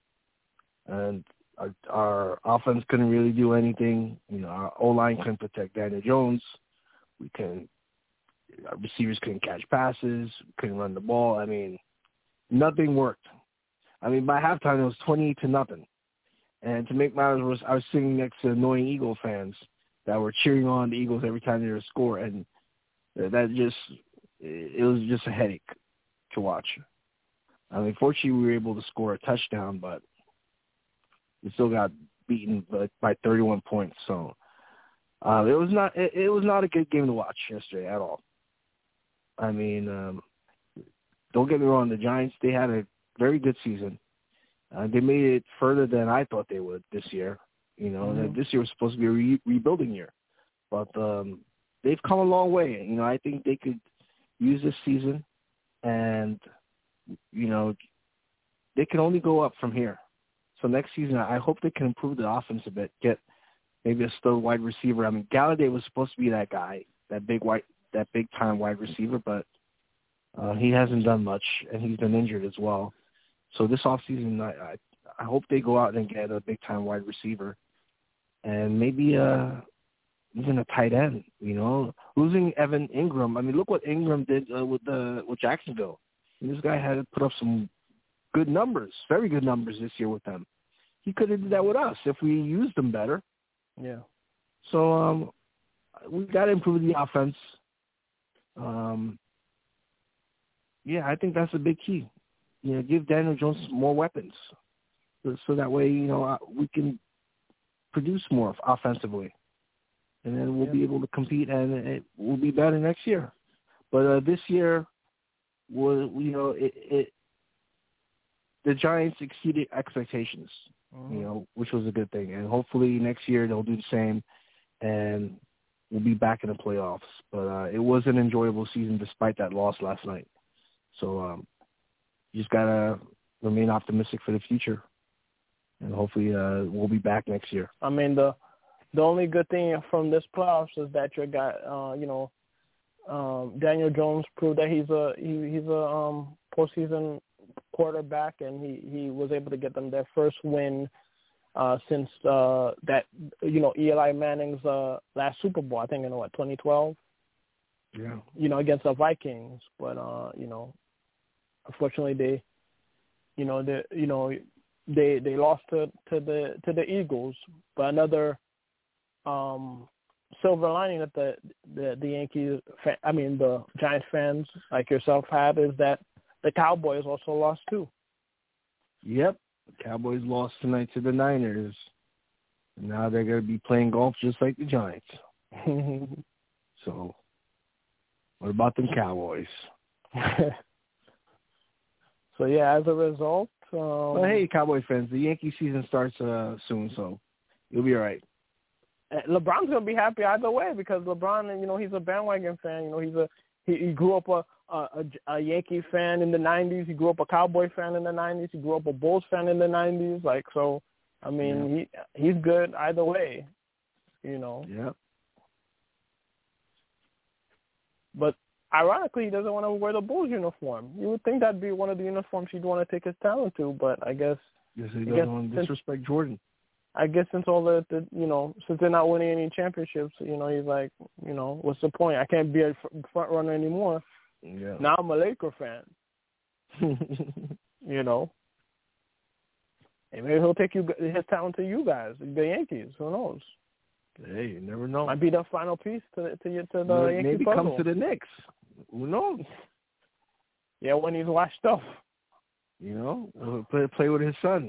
And our, our offense couldn't really do anything. You know, our O-line couldn't protect Daniel Jones. We couldn't, our receivers couldn't catch passes, couldn't run the ball. I mean, nothing worked. I mean, by halftime, it was twenty-eight to nothing. And to make matters worse, I was sitting next to annoying Eagle fans that were cheering on the Eagles every time they were score. And that just, it was just a headache to watch. I mean, fortunately, we were able to score a touchdown, but we still got beaten by, by thirty-one points. So uh, it was not it, it was not a good game to watch yesterday at all. I mean, um, don't get me wrong, the Giants, they had a very good season. Uh, they made it further than I thought they would this year. You know, mm-hmm. This year was supposed to be a re- rebuilding year, but um, they've come a long way. You know, I think they could use this season and. You know, they can only go up from here. So next season, I hope they can improve the offense a bit, get maybe a stud wide receiver. I mean, Galladay was supposed to be that guy, that big white, that big time wide receiver, but uh, he hasn't done much, and he's been injured as well. So this offseason, I, I I hope they go out and get a big time wide receiver, and maybe uh, even a tight end. You know, losing Evan Ingram. I mean, look what Ingram did uh, with the with Jacksonville. This guy had to put up some good numbers, very good numbers this year with them. He could have did that with us if we used them better. Yeah. So um, we got to improve the offense. Um, yeah, I think that's a big key. You know, give Daniel Jones more weapons, so, so that way you know we can produce more offensively, and then we'll yeah. be able to compete, and it will be better next year. But uh, this year. Was you know it, it the Giants exceeded expectations, mm-hmm. you know, which was a good thing. And hopefully next year they'll do the same, and we'll be back in the playoffs. But uh, it was an enjoyable season despite that loss last night. So um, you just got to remain optimistic for the future. And hopefully uh, we'll be back next year. I mean, the the only good thing from this playoffs is that you got, uh, you know, um, Daniel Jones proved that he's a he, he's a um, postseason quarterback, and he, he was able to get them their first win uh, since uh, that, you know, Eli Manning's uh, last Super Bowl, I think in what, twenty twelve? Yeah. You know, against the Vikings. But, uh, you know, unfortunately they, you know, they, you know, they they lost to, to the to the Eagles. But another um, silver lining that the, the, the Yankees, fan, I mean, the Giants fans like yourself had is that the Cowboys also lost too. Yep. The Cowboys lost tonight to the Niners. Now they're going to be playing golf just like the Giants. So, what about them Cowboys? So, yeah, as a result. Um, well, hey, Cowboy fans, the Yankee season starts uh, soon, so you'll be all right. LeBron's going to be happy either way because LeBron, you know, he's a bandwagon fan. You know, he's a he, he grew up a, a, a Yankee fan in the nineties. He grew up a Cowboy fan in the nineties. He grew up a Bulls fan in the nineties. Like, so, I mean, yeah. he he's good either way, you know. Yeah. But ironically, he doesn't want to wear the Bulls uniform. You would think that'd be one of the uniforms he'd want to take his talent to, but I guess. Yes, he doesn't want to disrespect since, Jordan. I guess since all the, the, you know, since they're not winning any championships, you know, he's like, you know, what's the point? I can't be a front runner anymore. Yeah. Now I'm a Laker fan. You know. And maybe he'll take you his talent to you guys, the Yankees. Who knows? Hey, you never know. Might be the final piece to to, to the maybe Yankee maybe puzzle. Come to the Knicks. Who knows? Yeah, when he's washed up. You know, play play with his son.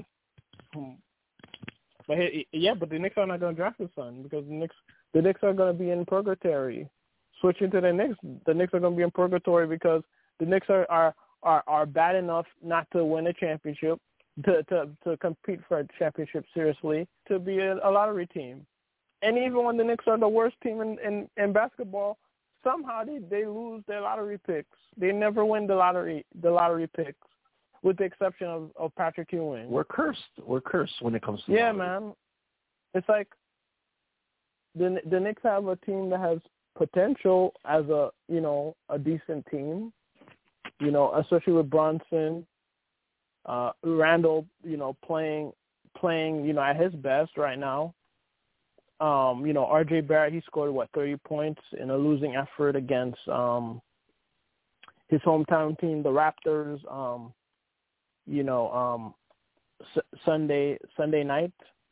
But he, yeah, but the Knicks are not going to draft his son because the Knicks the Knicks are going to be in purgatory. Switching to the Knicks, the Knicks are going to be in purgatory because the Knicks are are, are, are bad enough not to win a championship, to to, to compete for a championship seriously, to be a, a lottery team. And even when the Knicks are the worst team in, in, in basketball, somehow they, they lose their lottery picks. They never win the lottery the lottery picks, with the exception of, of Patrick Ewing. We're cursed. We're cursed when it comes to yeah, lottery. man. It's like the the Knicks have a team that has potential as a you know a decent team, you know, especially with Brunson, uh, Randall, you know, playing playing you know at his best right now. Um, you know, R J Barrett, he scored, what, thirty points in a losing effort against um, his hometown team, the Raptors, um, you know, um, S- Sunday Sunday night.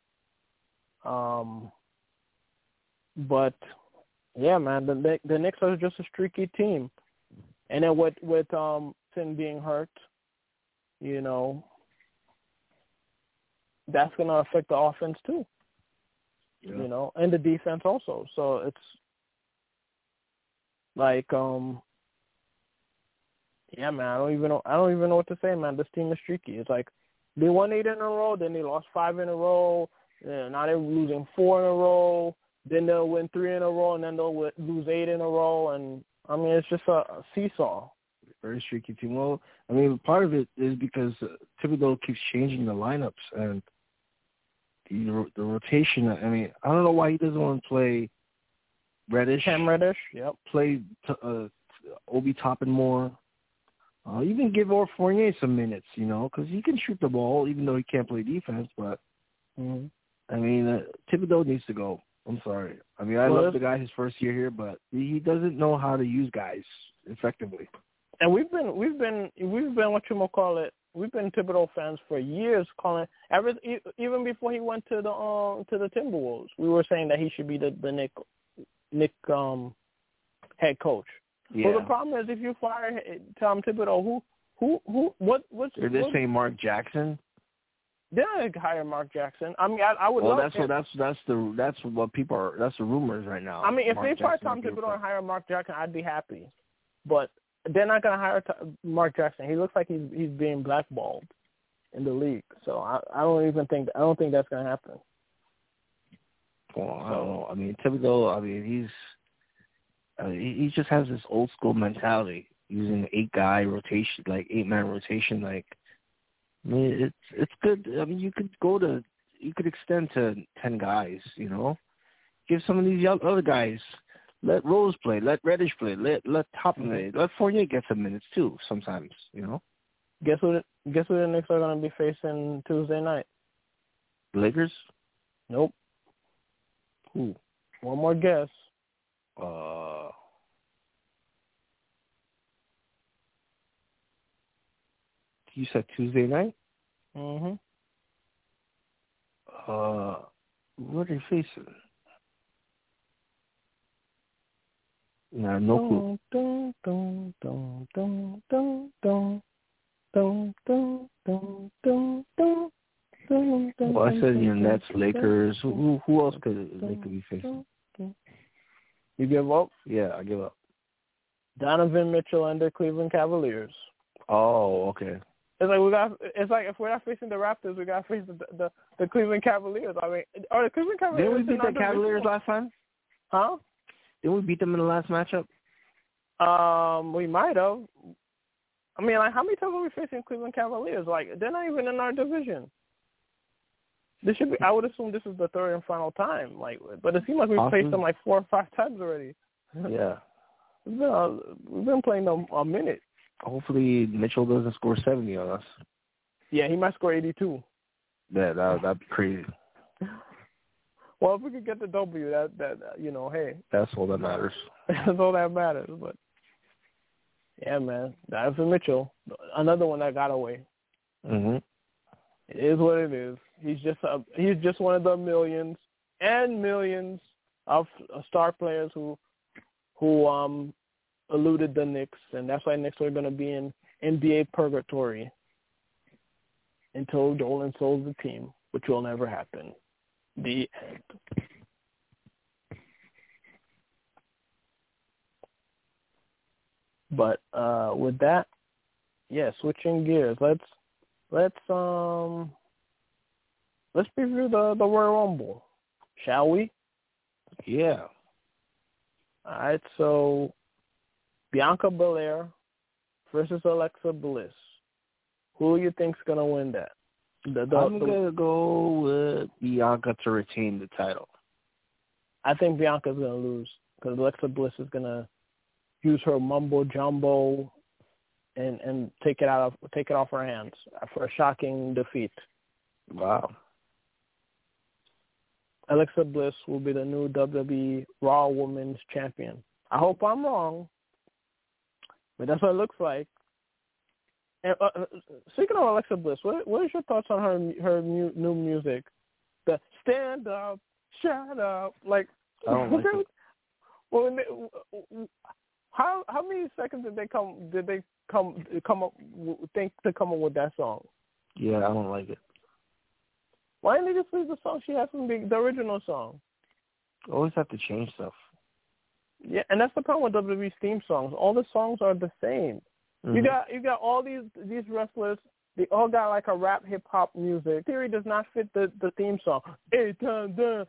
Um, but, yeah, man, the, the Knicks are just a streaky team. And then with, with um, Sin being hurt, you know, that's going to affect the offense too. Yeah. You know, and the defense also. So it's like, um, yeah, man. I don't even know. I don't even know what to say, man. This team is streaky. It's like they won eight in a row, then they lost five in a row. Yeah, now they're losing four in a row. Then they'll win three in a row, and then they'll lose eight in a row. And I mean, it's just a, a seesaw. Very streaky team. Well, I mean, part of it is because uh, Thibodeau keeps changing the lineups and. The, the rotation, I mean, I don't know why he doesn't want to play Reddish. Cam Reddish, yep. Play t- uh, Obi Toppin more. Uh, even give Or Fournier some minutes, you know, because he can shoot the ball, even though he can't play defense. But, mm-hmm. I mean, uh, Thibodeau needs to go. I'm sorry. I mean, I well, love the guy his first year here, but he doesn't know how to use guys effectively. And we've been, we've been, we've been, what you might call it, we've been Thibodeau fans for years, calling ever even before he went to the um to the Timberwolves. We were saying that he should be the the Nick Nick um head coach. Yeah. Well, the problem is if you fire Tom Thibodeau, who who who what what's they're just what, saying Mark Jackson. They're not gonna hire Mark Jackson. I mean, I, I would. Well, love that's him. what that's that's the that's what people are. That's the rumors right now. I mean, if Mark they fire Jackson Tom Thibodeau and hire Mark Jackson, I'd be happy. But they're not gonna hire Mark Jackson. He looks like he's he's being blackballed. in the league. So I, I don't even think I don't think that's gonna happen. Well, I don't know. I mean, Thibodeau. I mean, he's I mean, he, he just has this old school mentality, using eight guy rotation, like eight man rotation. Like, I mean, it's it's good. I mean, you could go to you could extend to ten guys. You know, give some of these young other guys. Let Rose play. Let Reddish play. Let let Toppin play. Let Fournier get some minutes too. Sometimes, you know. Guess who? The, guess who the Knicks are going to be facing Tuesday night? The Lakers? Nope. Who? One more guess. Uh. You said Tuesday night? Mhm. Uh, what are they facing? Nah, no clue. Dun, dun, dun, dun, dun, dun, dun, dun, dun, dun, dun, dun, dun, Well, I said your dun, Nets, dun, Lakers. dun, Who who else could dun, they could be facing? dun. You give up? Yeah, I give up. Donovan Mitchell and the Cleveland Cavaliers. Oh, okay. It's like we got. It's like if we're not facing the Raptors, we got to face the, the the Cleveland Cavaliers. I mean, are the Cleveland Cavaliers? Didn't we beat the Cavaliers last time? Huh? Didn't we beat them in the last matchup? Um, we might have. I mean, like, how many times are we facing Cleveland Cavaliers? Like, they're not even in our division. This should be. I would assume this is the third and final time. Like, but it seems like we've Awesome. faced them like four or five times already. Yeah. We've been, uh, we've been playing them a minute. Hopefully Mitchell doesn't score seventy on us. Yeah, he might score eighty-two. Yeah, that that'd be crazy. Well, if we could get the W, that that you know, hey, that's all that matters. That's all that matters. But yeah, man, Donovan Mitchell, another one that got away. Mhm. It is what it is. He's just a, he's just one of the millions and millions of star players who who um eluded the Knicks, and that's why Knicks are going to be in N B A purgatory until Dolan sells the team, which will never happen. The end. But uh, with that, yeah, switching gears. Let's let's um let's preview the the Royal Rumble, shall we? Yeah. All right. So Bianca Belair versus Alexa Bliss. Who do you think's gonna win that? The, the, I'm the, gonna go with Bianca to retain the title. I think Bianca's gonna lose because Alexa Bliss is gonna use her mumbo jumbo and and take it out of take it off her hands for a shocking defeat. Wow. Alexa Bliss will be the new W W E Raw Women's Champion. I hope I'm wrong, but that's what it looks like. And uh, speaking of Alexa Bliss, what what is your thoughts on her her mu- new music? The stand up, shut up, like. I don't like it. Well, they, how how many seconds did they come did they come come up think to come up with that song? Yeah, I don't like it. Why didn't they just leave the song she has from the, the original song? Always have to change stuff. Yeah, and that's the problem with W W E's theme songs. All the songs are the same. Mm-hmm. You got you got all these these wrestlers. They all got like a rap hip hop music. Theory does not fit the, the theme song. Eight times done,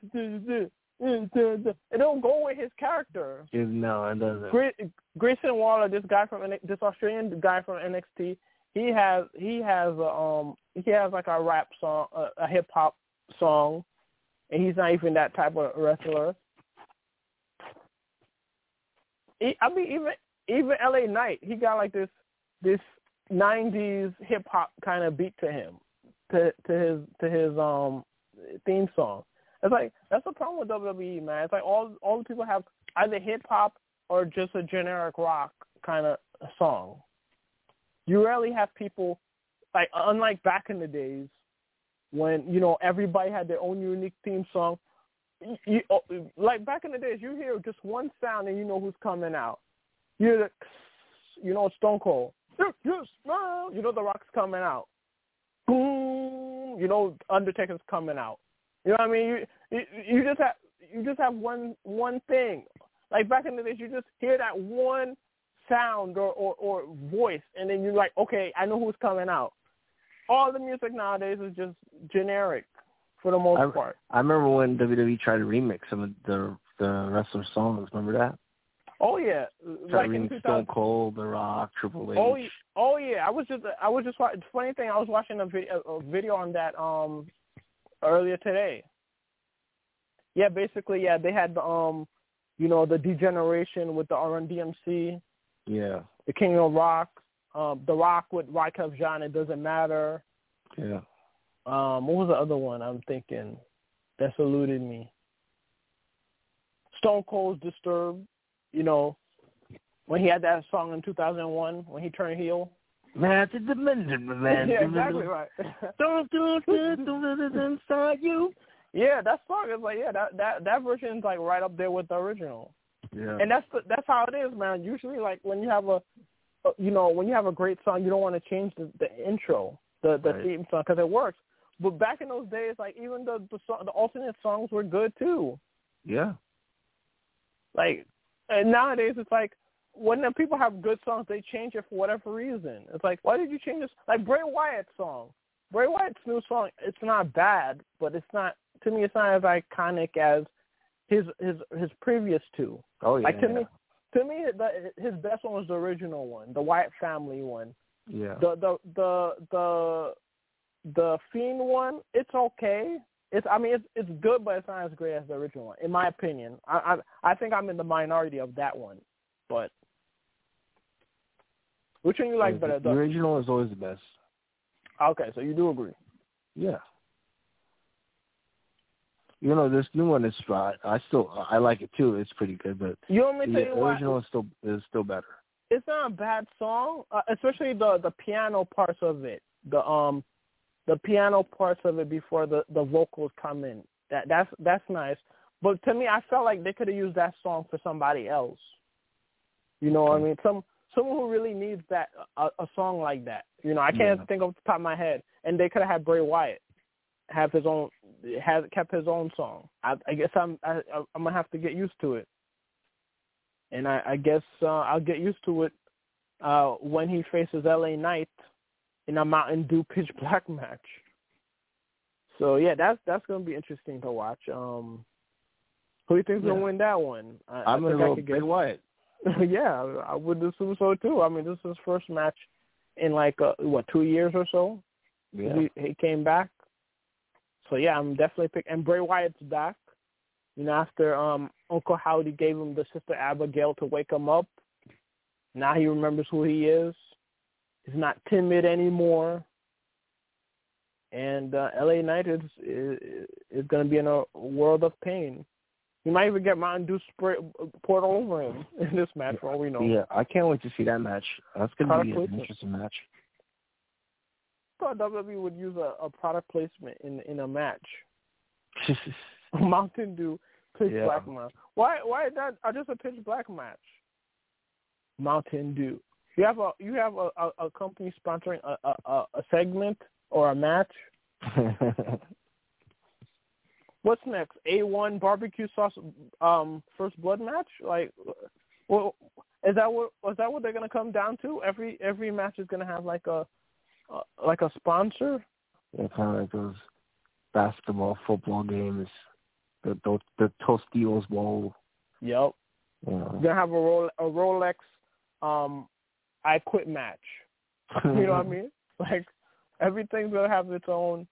it don't go with his character. No, it doesn't. Gra- Grayson Waller, this guy from this Australian guy from N X T, he has he has a, um he has like a rap song, a, a hip hop song, and he's not even that type of wrestler. He, I mean, even even L A Knight, he got like this this nineties hip hop kind of beat to him, to to his to his um theme song. It's like that's the problem with W W E, man. It's like all all the people have either hip hop or just a generic rock kind of song. You rarely have people like unlike back in the days when you know everybody had their own unique theme song. You, like back in the days, you hear just one sound and you know who's coming out. You hear the, you know, Stone Cold. You know the Rock's coming out. Boom. You know Undertaker's coming out. You know what I mean? You, you you just have you just have one one thing. Like back in the days, you just hear that one sound or, or, or voice, and then you're like, okay, I know who's coming out. all the music nowadays is just generic for the most I, part. I remember when W W E tried to remix some of the the wrestler songs. Remember that? Oh yeah, Tried like to in remix two thousand. Stone Cold, The Rock, Triple H. Oh, oh yeah. I was just, I was just. The funny thing, I was watching a video, a video on that um earlier today. Yeah, basically, yeah, they had the um, you know, the degeneration with the Run D M C. Yeah. The King of Rock, um, The Rock with Wyclef Jean. It doesn't matter. Yeah. Um, what was the other one I'm thinking that's eluded me? Stone Cold's Disturbed. You know, when he had that song in two thousand one when he turned heel. Man, it's the man. Yeah, exactly right. Don't do it inside you. Yeah, that song is like, yeah, that that that version is like right up there with the original. Yeah. And that's the, that's how it is, man. Usually, like when you have a, you know, when you have a great song, you don't want to change the, the intro, the the Right. theme song, because it works. But back in those days, like even the the, song, the alternate songs were good too. Yeah. Like, and nowadays it's like when the people have good songs, they change it for whatever reason. It's like, why did you change this? Like Bray Wyatt's song, Bray Wyatt's new song. It's not bad, but it's not, to me, it's not as iconic as his his his previous two. Oh yeah. Like to yeah. me, to me, the, his best one was the original one, the Wyatt family one. Yeah. The the the the the Fiend one, it's okay. It's I mean it's it's good, but it's not as great as the original one, in my opinion. I I, I think I'm in the minority of that one. But which one you like better? The original is always the best. Okay, so you do agree. Yeah. You know, this new one is I, I still I like it too. It's pretty good, but You want me to the tell you original what? is still is still better. It's not a bad song, uh, especially the the piano parts of it. The um the piano parts of it before the, the vocals come in. That that's that's nice. But to me, I felt like they could have used that song for somebody else. You know what I mean? Some someone who really needs that a, a song like that. You know, I can't Yeah. think off the top of my head. And they could have had Bray Wyatt have his own, has kept his own song. I, I guess I'm I, I'm gonna have to get used to it. And I, I guess uh, I'll get used to it uh, when he faces L A Knight in a Mountain Dew Pitch Black match. So yeah, that's that's gonna be interesting to watch. Um, who do you think's yeah. gonna win that one? I, I'm I gonna think I go could Bray get... Wyatt. Yeah, I would assume so too. I mean, this is his first match in like uh, what two years or so. Yeah. He, he came back. So yeah, I'm definitely picking. And Bray Wyatt's back. You know, after um, Uncle Howdy gave him the Sister Abigail to wake him up. Now he remembers who he is. He's not timid anymore. And uh, L A Knight is is, is going to be in a world of pain. He might even get Mountain Dew spray, poured all over him in this match, for all we know. Yeah, I can't wait to see that match. That's going to be an Product interesting match. I thought W W E would use a, a product placement in in a match. Mountain Dew Pitch Yeah. Black match. Why why is that uh, just a Pitch Black match? Mountain Dew. You have a you have a, a, a company sponsoring a, a, a segment or a match. What's next? A one barbecue sauce um first blood match? Like, well, is that what is that what they're gonna come down to? Every every match is gonna have like a uh, like a sponsor. Yeah, kind of like those basketball, football games, the the, the Tostitos Bowl. Yep. Yeah. You're gonna have a Rolex, a Rolex um I quit match. You know what I mean? Like everything's gonna have its own.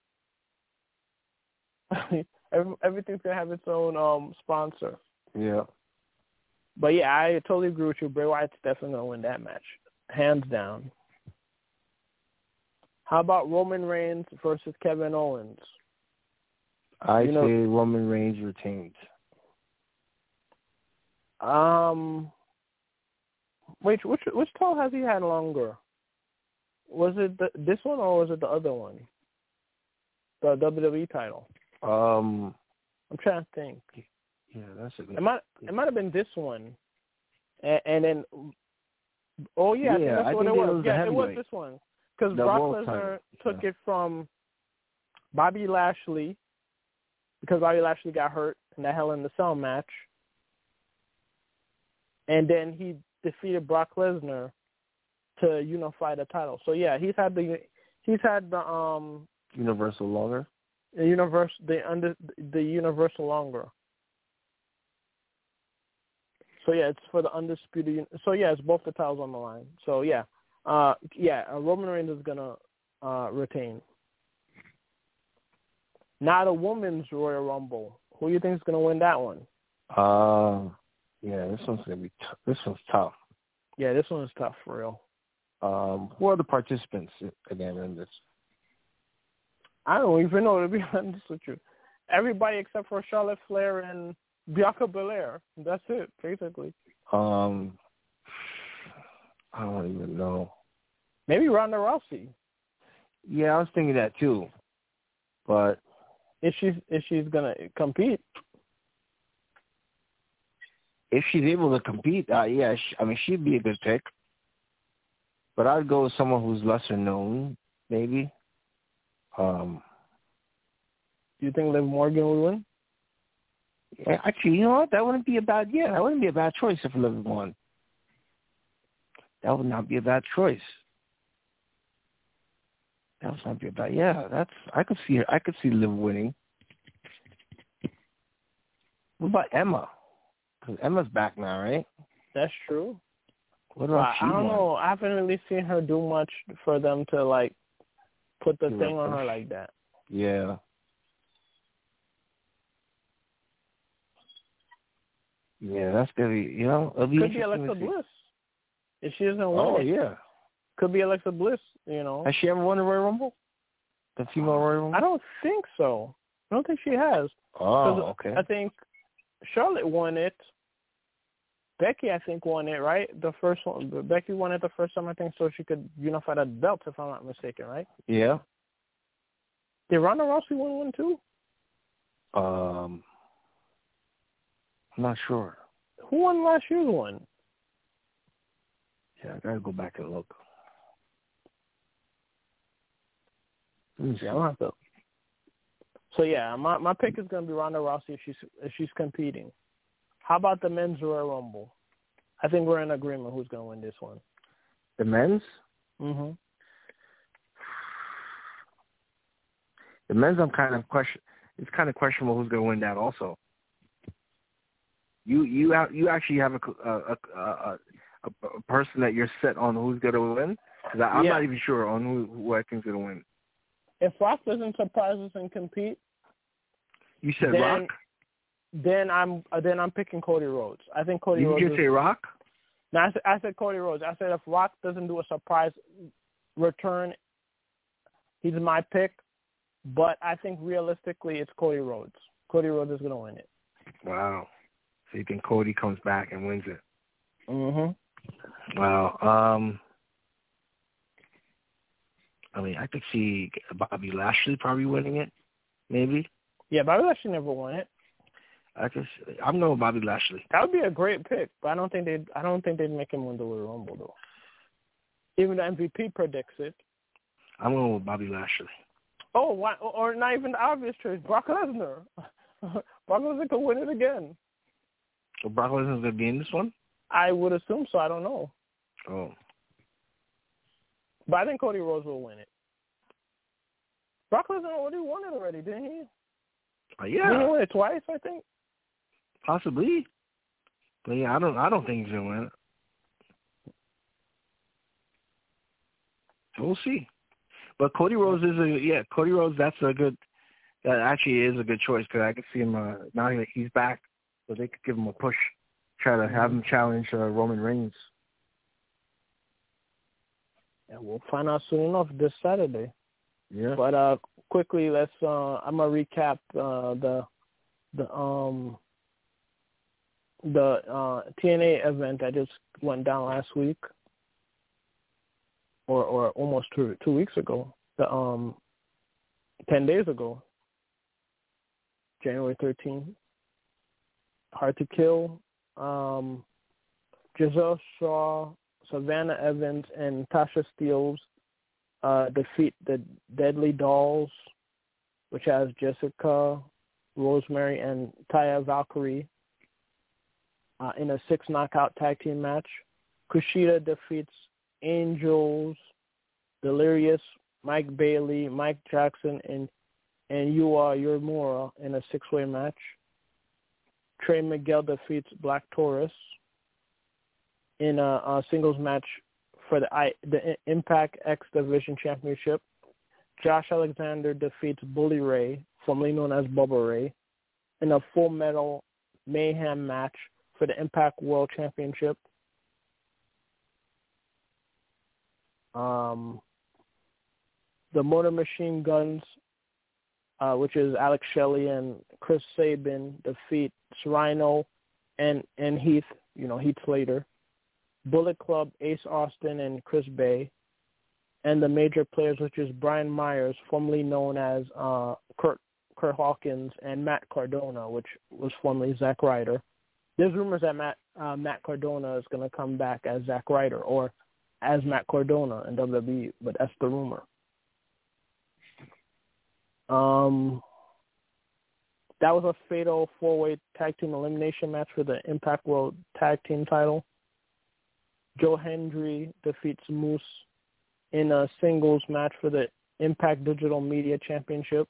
Everything's gonna have its own um sponsor. Yeah. But yeah, I totally agree with you. Bray Wyatt's definitely gonna win that match, hands down. How about Roman Reigns versus Kevin Owens? I You say know- Roman Reigns retains. Um, wait, which which title has he had longer? Was it the, this one or was it the other one? The W W E title. Um. I'm trying to think. Yeah, that's a good. It might it might have been this one, and, and then oh yeah, Yeah, I think that's I what think it it was. was the Yeah, it was heavyweight. this one because The Brock world Lesnar title, took yeah. it from Bobby Lashley because Bobby Lashley got hurt in the Hell in the Cell match, and then he defeated Brock Lesnar to unify the title. So yeah, he's had the He's had the um Universal longer. the universe the under the Universal longer. So yeah, it's for the undisputed. So yeah, it's both the titles on the line. So yeah, uh, yeah, uh, Roman Reigns is gonna uh, retain. Now the women's Royal Rumble. Who do you think is gonna win that one? Uh, yeah, this one's gonna be t- this one's tough. Yeah, this one is tough for real. Um, who are the participants again in this? I don't even know, to be honest with you. Everybody except for Charlotte Flair and Bianca Belair. That's it, basically. Um, I don't even know. Maybe Ronda Rousey. Yeah, I was thinking that too, but if she's if she's gonna compete, if she's able to compete, uh, yeah, she, I mean she'd be a good pick. But I'd go with someone who's lesser known, maybe. Um, do you think Liv Morgan would win? Yeah, actually, you know what? That wouldn't be a bad. Yeah, that wouldn't be a bad choice if Liv won. That would not be a bad choice. That would not be a bad. Yeah, that's. I could see her. I could see Liv winning. What about Emma? Because Emma's back now, right? That's true. What about I, she I don't won? know. I haven't really seen her do much for them to like put the Give thing her a on her push. like that. Yeah. Yeah, that's gonna be. You know, it'll be Could be interesting Alexa to see. Bliss if she doesn't win. Oh it. yeah. Could be Alexa Bliss. You know. Has she ever won the Royal Rumble? The female Royal Rumble? I don't think so. I don't think she has. Oh, okay. I think Charlotte won it. Becky, I think, won it, right? The first one. Becky won it the first time, I think, so she could unify the belts, if I'm not mistaken, right? Yeah. Did Ronda Rousey win one too? Um, I'm not sure. Who won last year's one? Yeah, I gotta go back and look. Let me see. Yeah, I'm have to. So yeah, my my pick is gonna be Ronda Rousey if she's if she's competing. How about the men's Royal Rumble? I think we're in agreement who's gonna win this one. The men's? Mhm. The men's, I'm kind of question. It's kind of questionable who's gonna win that. Also, you you have, you actually have a a, a, a, a person that you're set on who's gonna win. Because I'm Yeah. not even sure on who who I think's gonna win. If Rock doesn't surprise us and compete, You said then, Rock. Then I'm uh, then I'm picking Cody Rhodes. I think Cody Did Rhodes. you just is, say Rock? No, I said, I said Cody Rhodes. I said if Rock doesn't do a surprise return, he's my pick. But I think realistically, it's Cody Rhodes. Cody Rhodes is going to win it. Wow. So you think Cody comes back and wins it? Mhm. Wow. Um. I mean, I could see Bobby Lashley probably winning it. Maybe. Yeah, Bobby Lashley never won it. I guess I'm going with Bobby Lashley. That would be a great pick, but I don't think they'd. I don't think they'd make him win the Royal Rumble though. Even the M V P predicts it. I'm going with Bobby Lashley. Oh, why, or not even the obvious choice, Brock Lesnar. Brock Lesnar could win it again. So Brock Lesnar's going to be in this one? I would assume so. I don't know, Oh. but I think Cody Rhodes will win it. Brock Lesnar already won it already, didn't he? Uh, Didn't he yeah, win it twice? I think. possibly. But yeah, I don't. I don't think he's gonna win it. So we'll see. But Cody Rhodes is a yeah. Cody Rhodes, that's a good. That actually is a good choice because I could see him uh, now that he's back, so they could give him a push, try to have him challenge uh, Roman Reigns. Yeah, we'll find out soon enough this Saturday. Yeah. But uh, quickly, let's. Uh, I'm gonna recap uh, the the um the uh, T N A event that just went down last week, or or almost two two weeks ago. The um ten days ago, January thirteenth. Hard to Kill. Um, Giselle Shaw, Savannah Evans, and Tasha Steelz uh, defeat the Deadly Dolls, which has Jessica, Rosemary, and Taya Valkyrie uh, in a six knockout tag team match. Kushida defeats Angels, Delirious, Mike Bailey, Mike Jackson, and and Yuya Uemura in a six-way match. Trey Miguel defeats Black Taurus in a, a singles match for the I, the Impact X Division Championship. Josh Alexander defeats Bully Ray, formerly known as Bubba Ray, in a Full Metal Mayhem match for the Impact World Championship. Um, the Motor Machine Guns, uh, which is Alex Shelley and Chris Sabin, defeat Rhino and, and Heath, you know, Heath Slater. Bullet Club, Ace Austin, and Chris Bay. And the major players, which is Brian Myers, formerly known as uh, Kurt, Kurt Hawkins, and Matt Cardona, which was formerly Zack Ryder. There's rumors that Matt uh, Matt Cardona is going to come back as Zack Ryder or as Matt Cardona in W W E, but that's the rumor. Um, that was a fatal four-way tag team elimination match for the Impact World Tag Team title. Joe Hendry defeats Moose in a singles match for the Impact Digital Media Championship.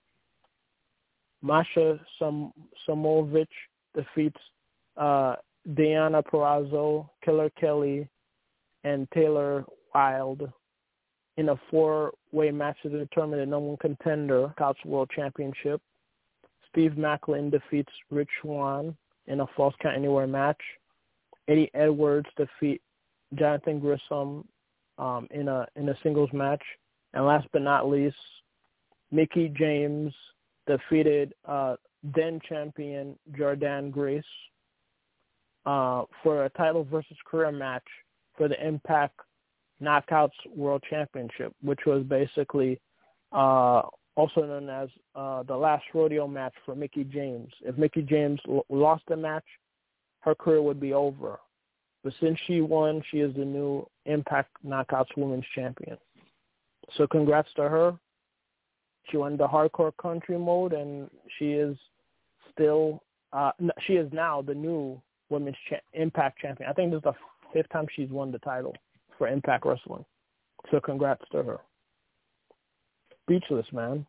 Masha Sam- Samovich defeats uh, Deanna Purrazzo, Killer Kelly, and Taylor Wilde in a four-way match to determine the number one contender, Couch World Championship. Steve Macklin defeats Rich Swann in a Falls Count Anywhere match. Eddie Edwards defeats Jonathan Grissom um, in a in a singles match. And last but not least, Mickie James defeated uh, then champion Jordan Grace uh, for a title versus career match for the Impact Knockouts World Championship, which was basically uh, also known as uh, the last rodeo match for Mickie James. If Mickie James l- lost the match, her career would be over. But since she won, she is the new Impact Knockouts Women's Champion. So congrats to her. She won the hardcore country mode, and she is still, uh, she is now the new Women's cha- Impact Champion. I think this is the fifth time she's won the title for Impact Wrestling. So congrats to her. Speechless, man.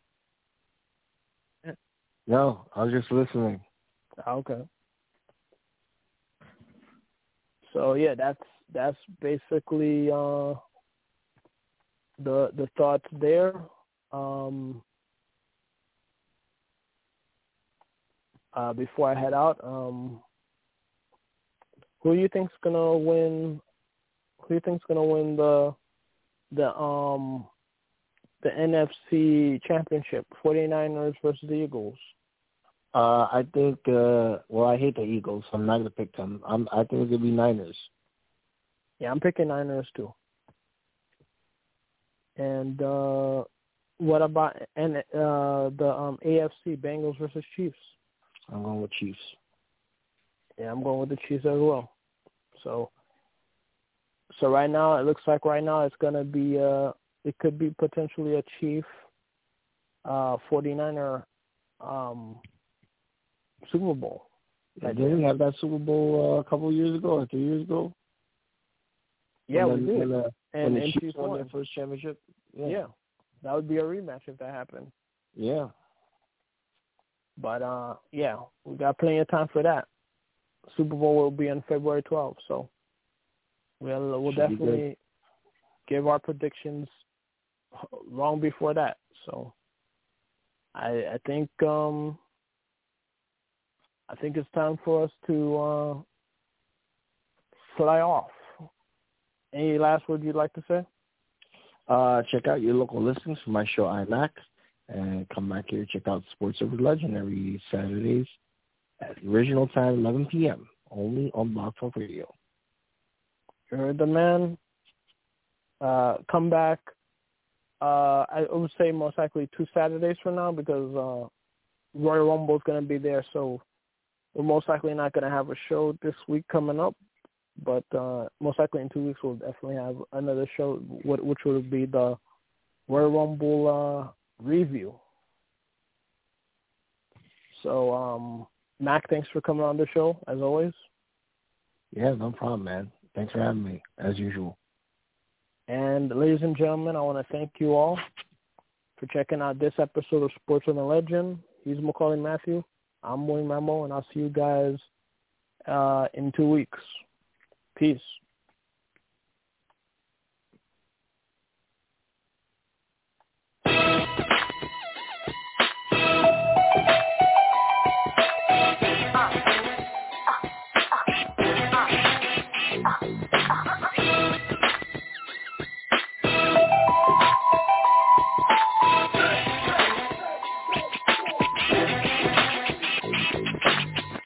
No, I was just listening. Okay. So yeah, that's that's basically uh, the the thoughts there. Um, uh, before I head out, um, who do you think's gonna win? Who do you think's gonna win the the um the N F C Championship? forty-niners versus the Eagles. Uh, I think. Uh, well, I hate the Eagles, so I'm not gonna pick them. I'm. I think it's gonna be Niners. Yeah, I'm picking Niners too. And uh, what about and uh, the um, A F C Bengals versus Chiefs? I'm going with Chiefs. Yeah, I'm going with the Chiefs as well. So, so right now it looks like right now it's gonna be uh, it could be potentially a Chief, uh, forty-niner, um, Super Bowl. Like, didn't we have that Super Bowl uh, a couple of years ago or three years ago? Yeah, when we the, did. When the, and when the and Chiefs Chiefs won won their first championship. Yeah. yeah, that would be a rematch if that happened. Yeah. But uh, yeah, we got plenty of time for that. Super Bowl will be on February twelfth, so we'll we'll Should be definitely give our predictions long before that. So I I think um I think it's time for us to uh, fly off. Any last word you'd like to say? Uh, check out your local listings for my show iMac, and come back here check out Sports Over Legend every Saturdays at the original time, eleven p.m. only on Blog Talk Radio. You heard the man. Uh, come back. Uh, I would say most likely two Saturdays from now because uh, Royal Rumble is going to be there, so we're most likely not going to have a show this week coming up. But uh, most likely in two weeks we'll definitely have another show, which will be the Royal Rumble uh, review. So, um, Mac, thanks for coming on the show, as always. Yeah, no problem, man. Thanks for having me, as usual. And ladies and gentlemen, I want to thank you all for checking out this episode of Sports with a Legend. He's Macaulay Matthew. I'm William Memo, and I'll see you guys uh, in two weeks. Peace. Uh, uh, uh, uh, uh, uh.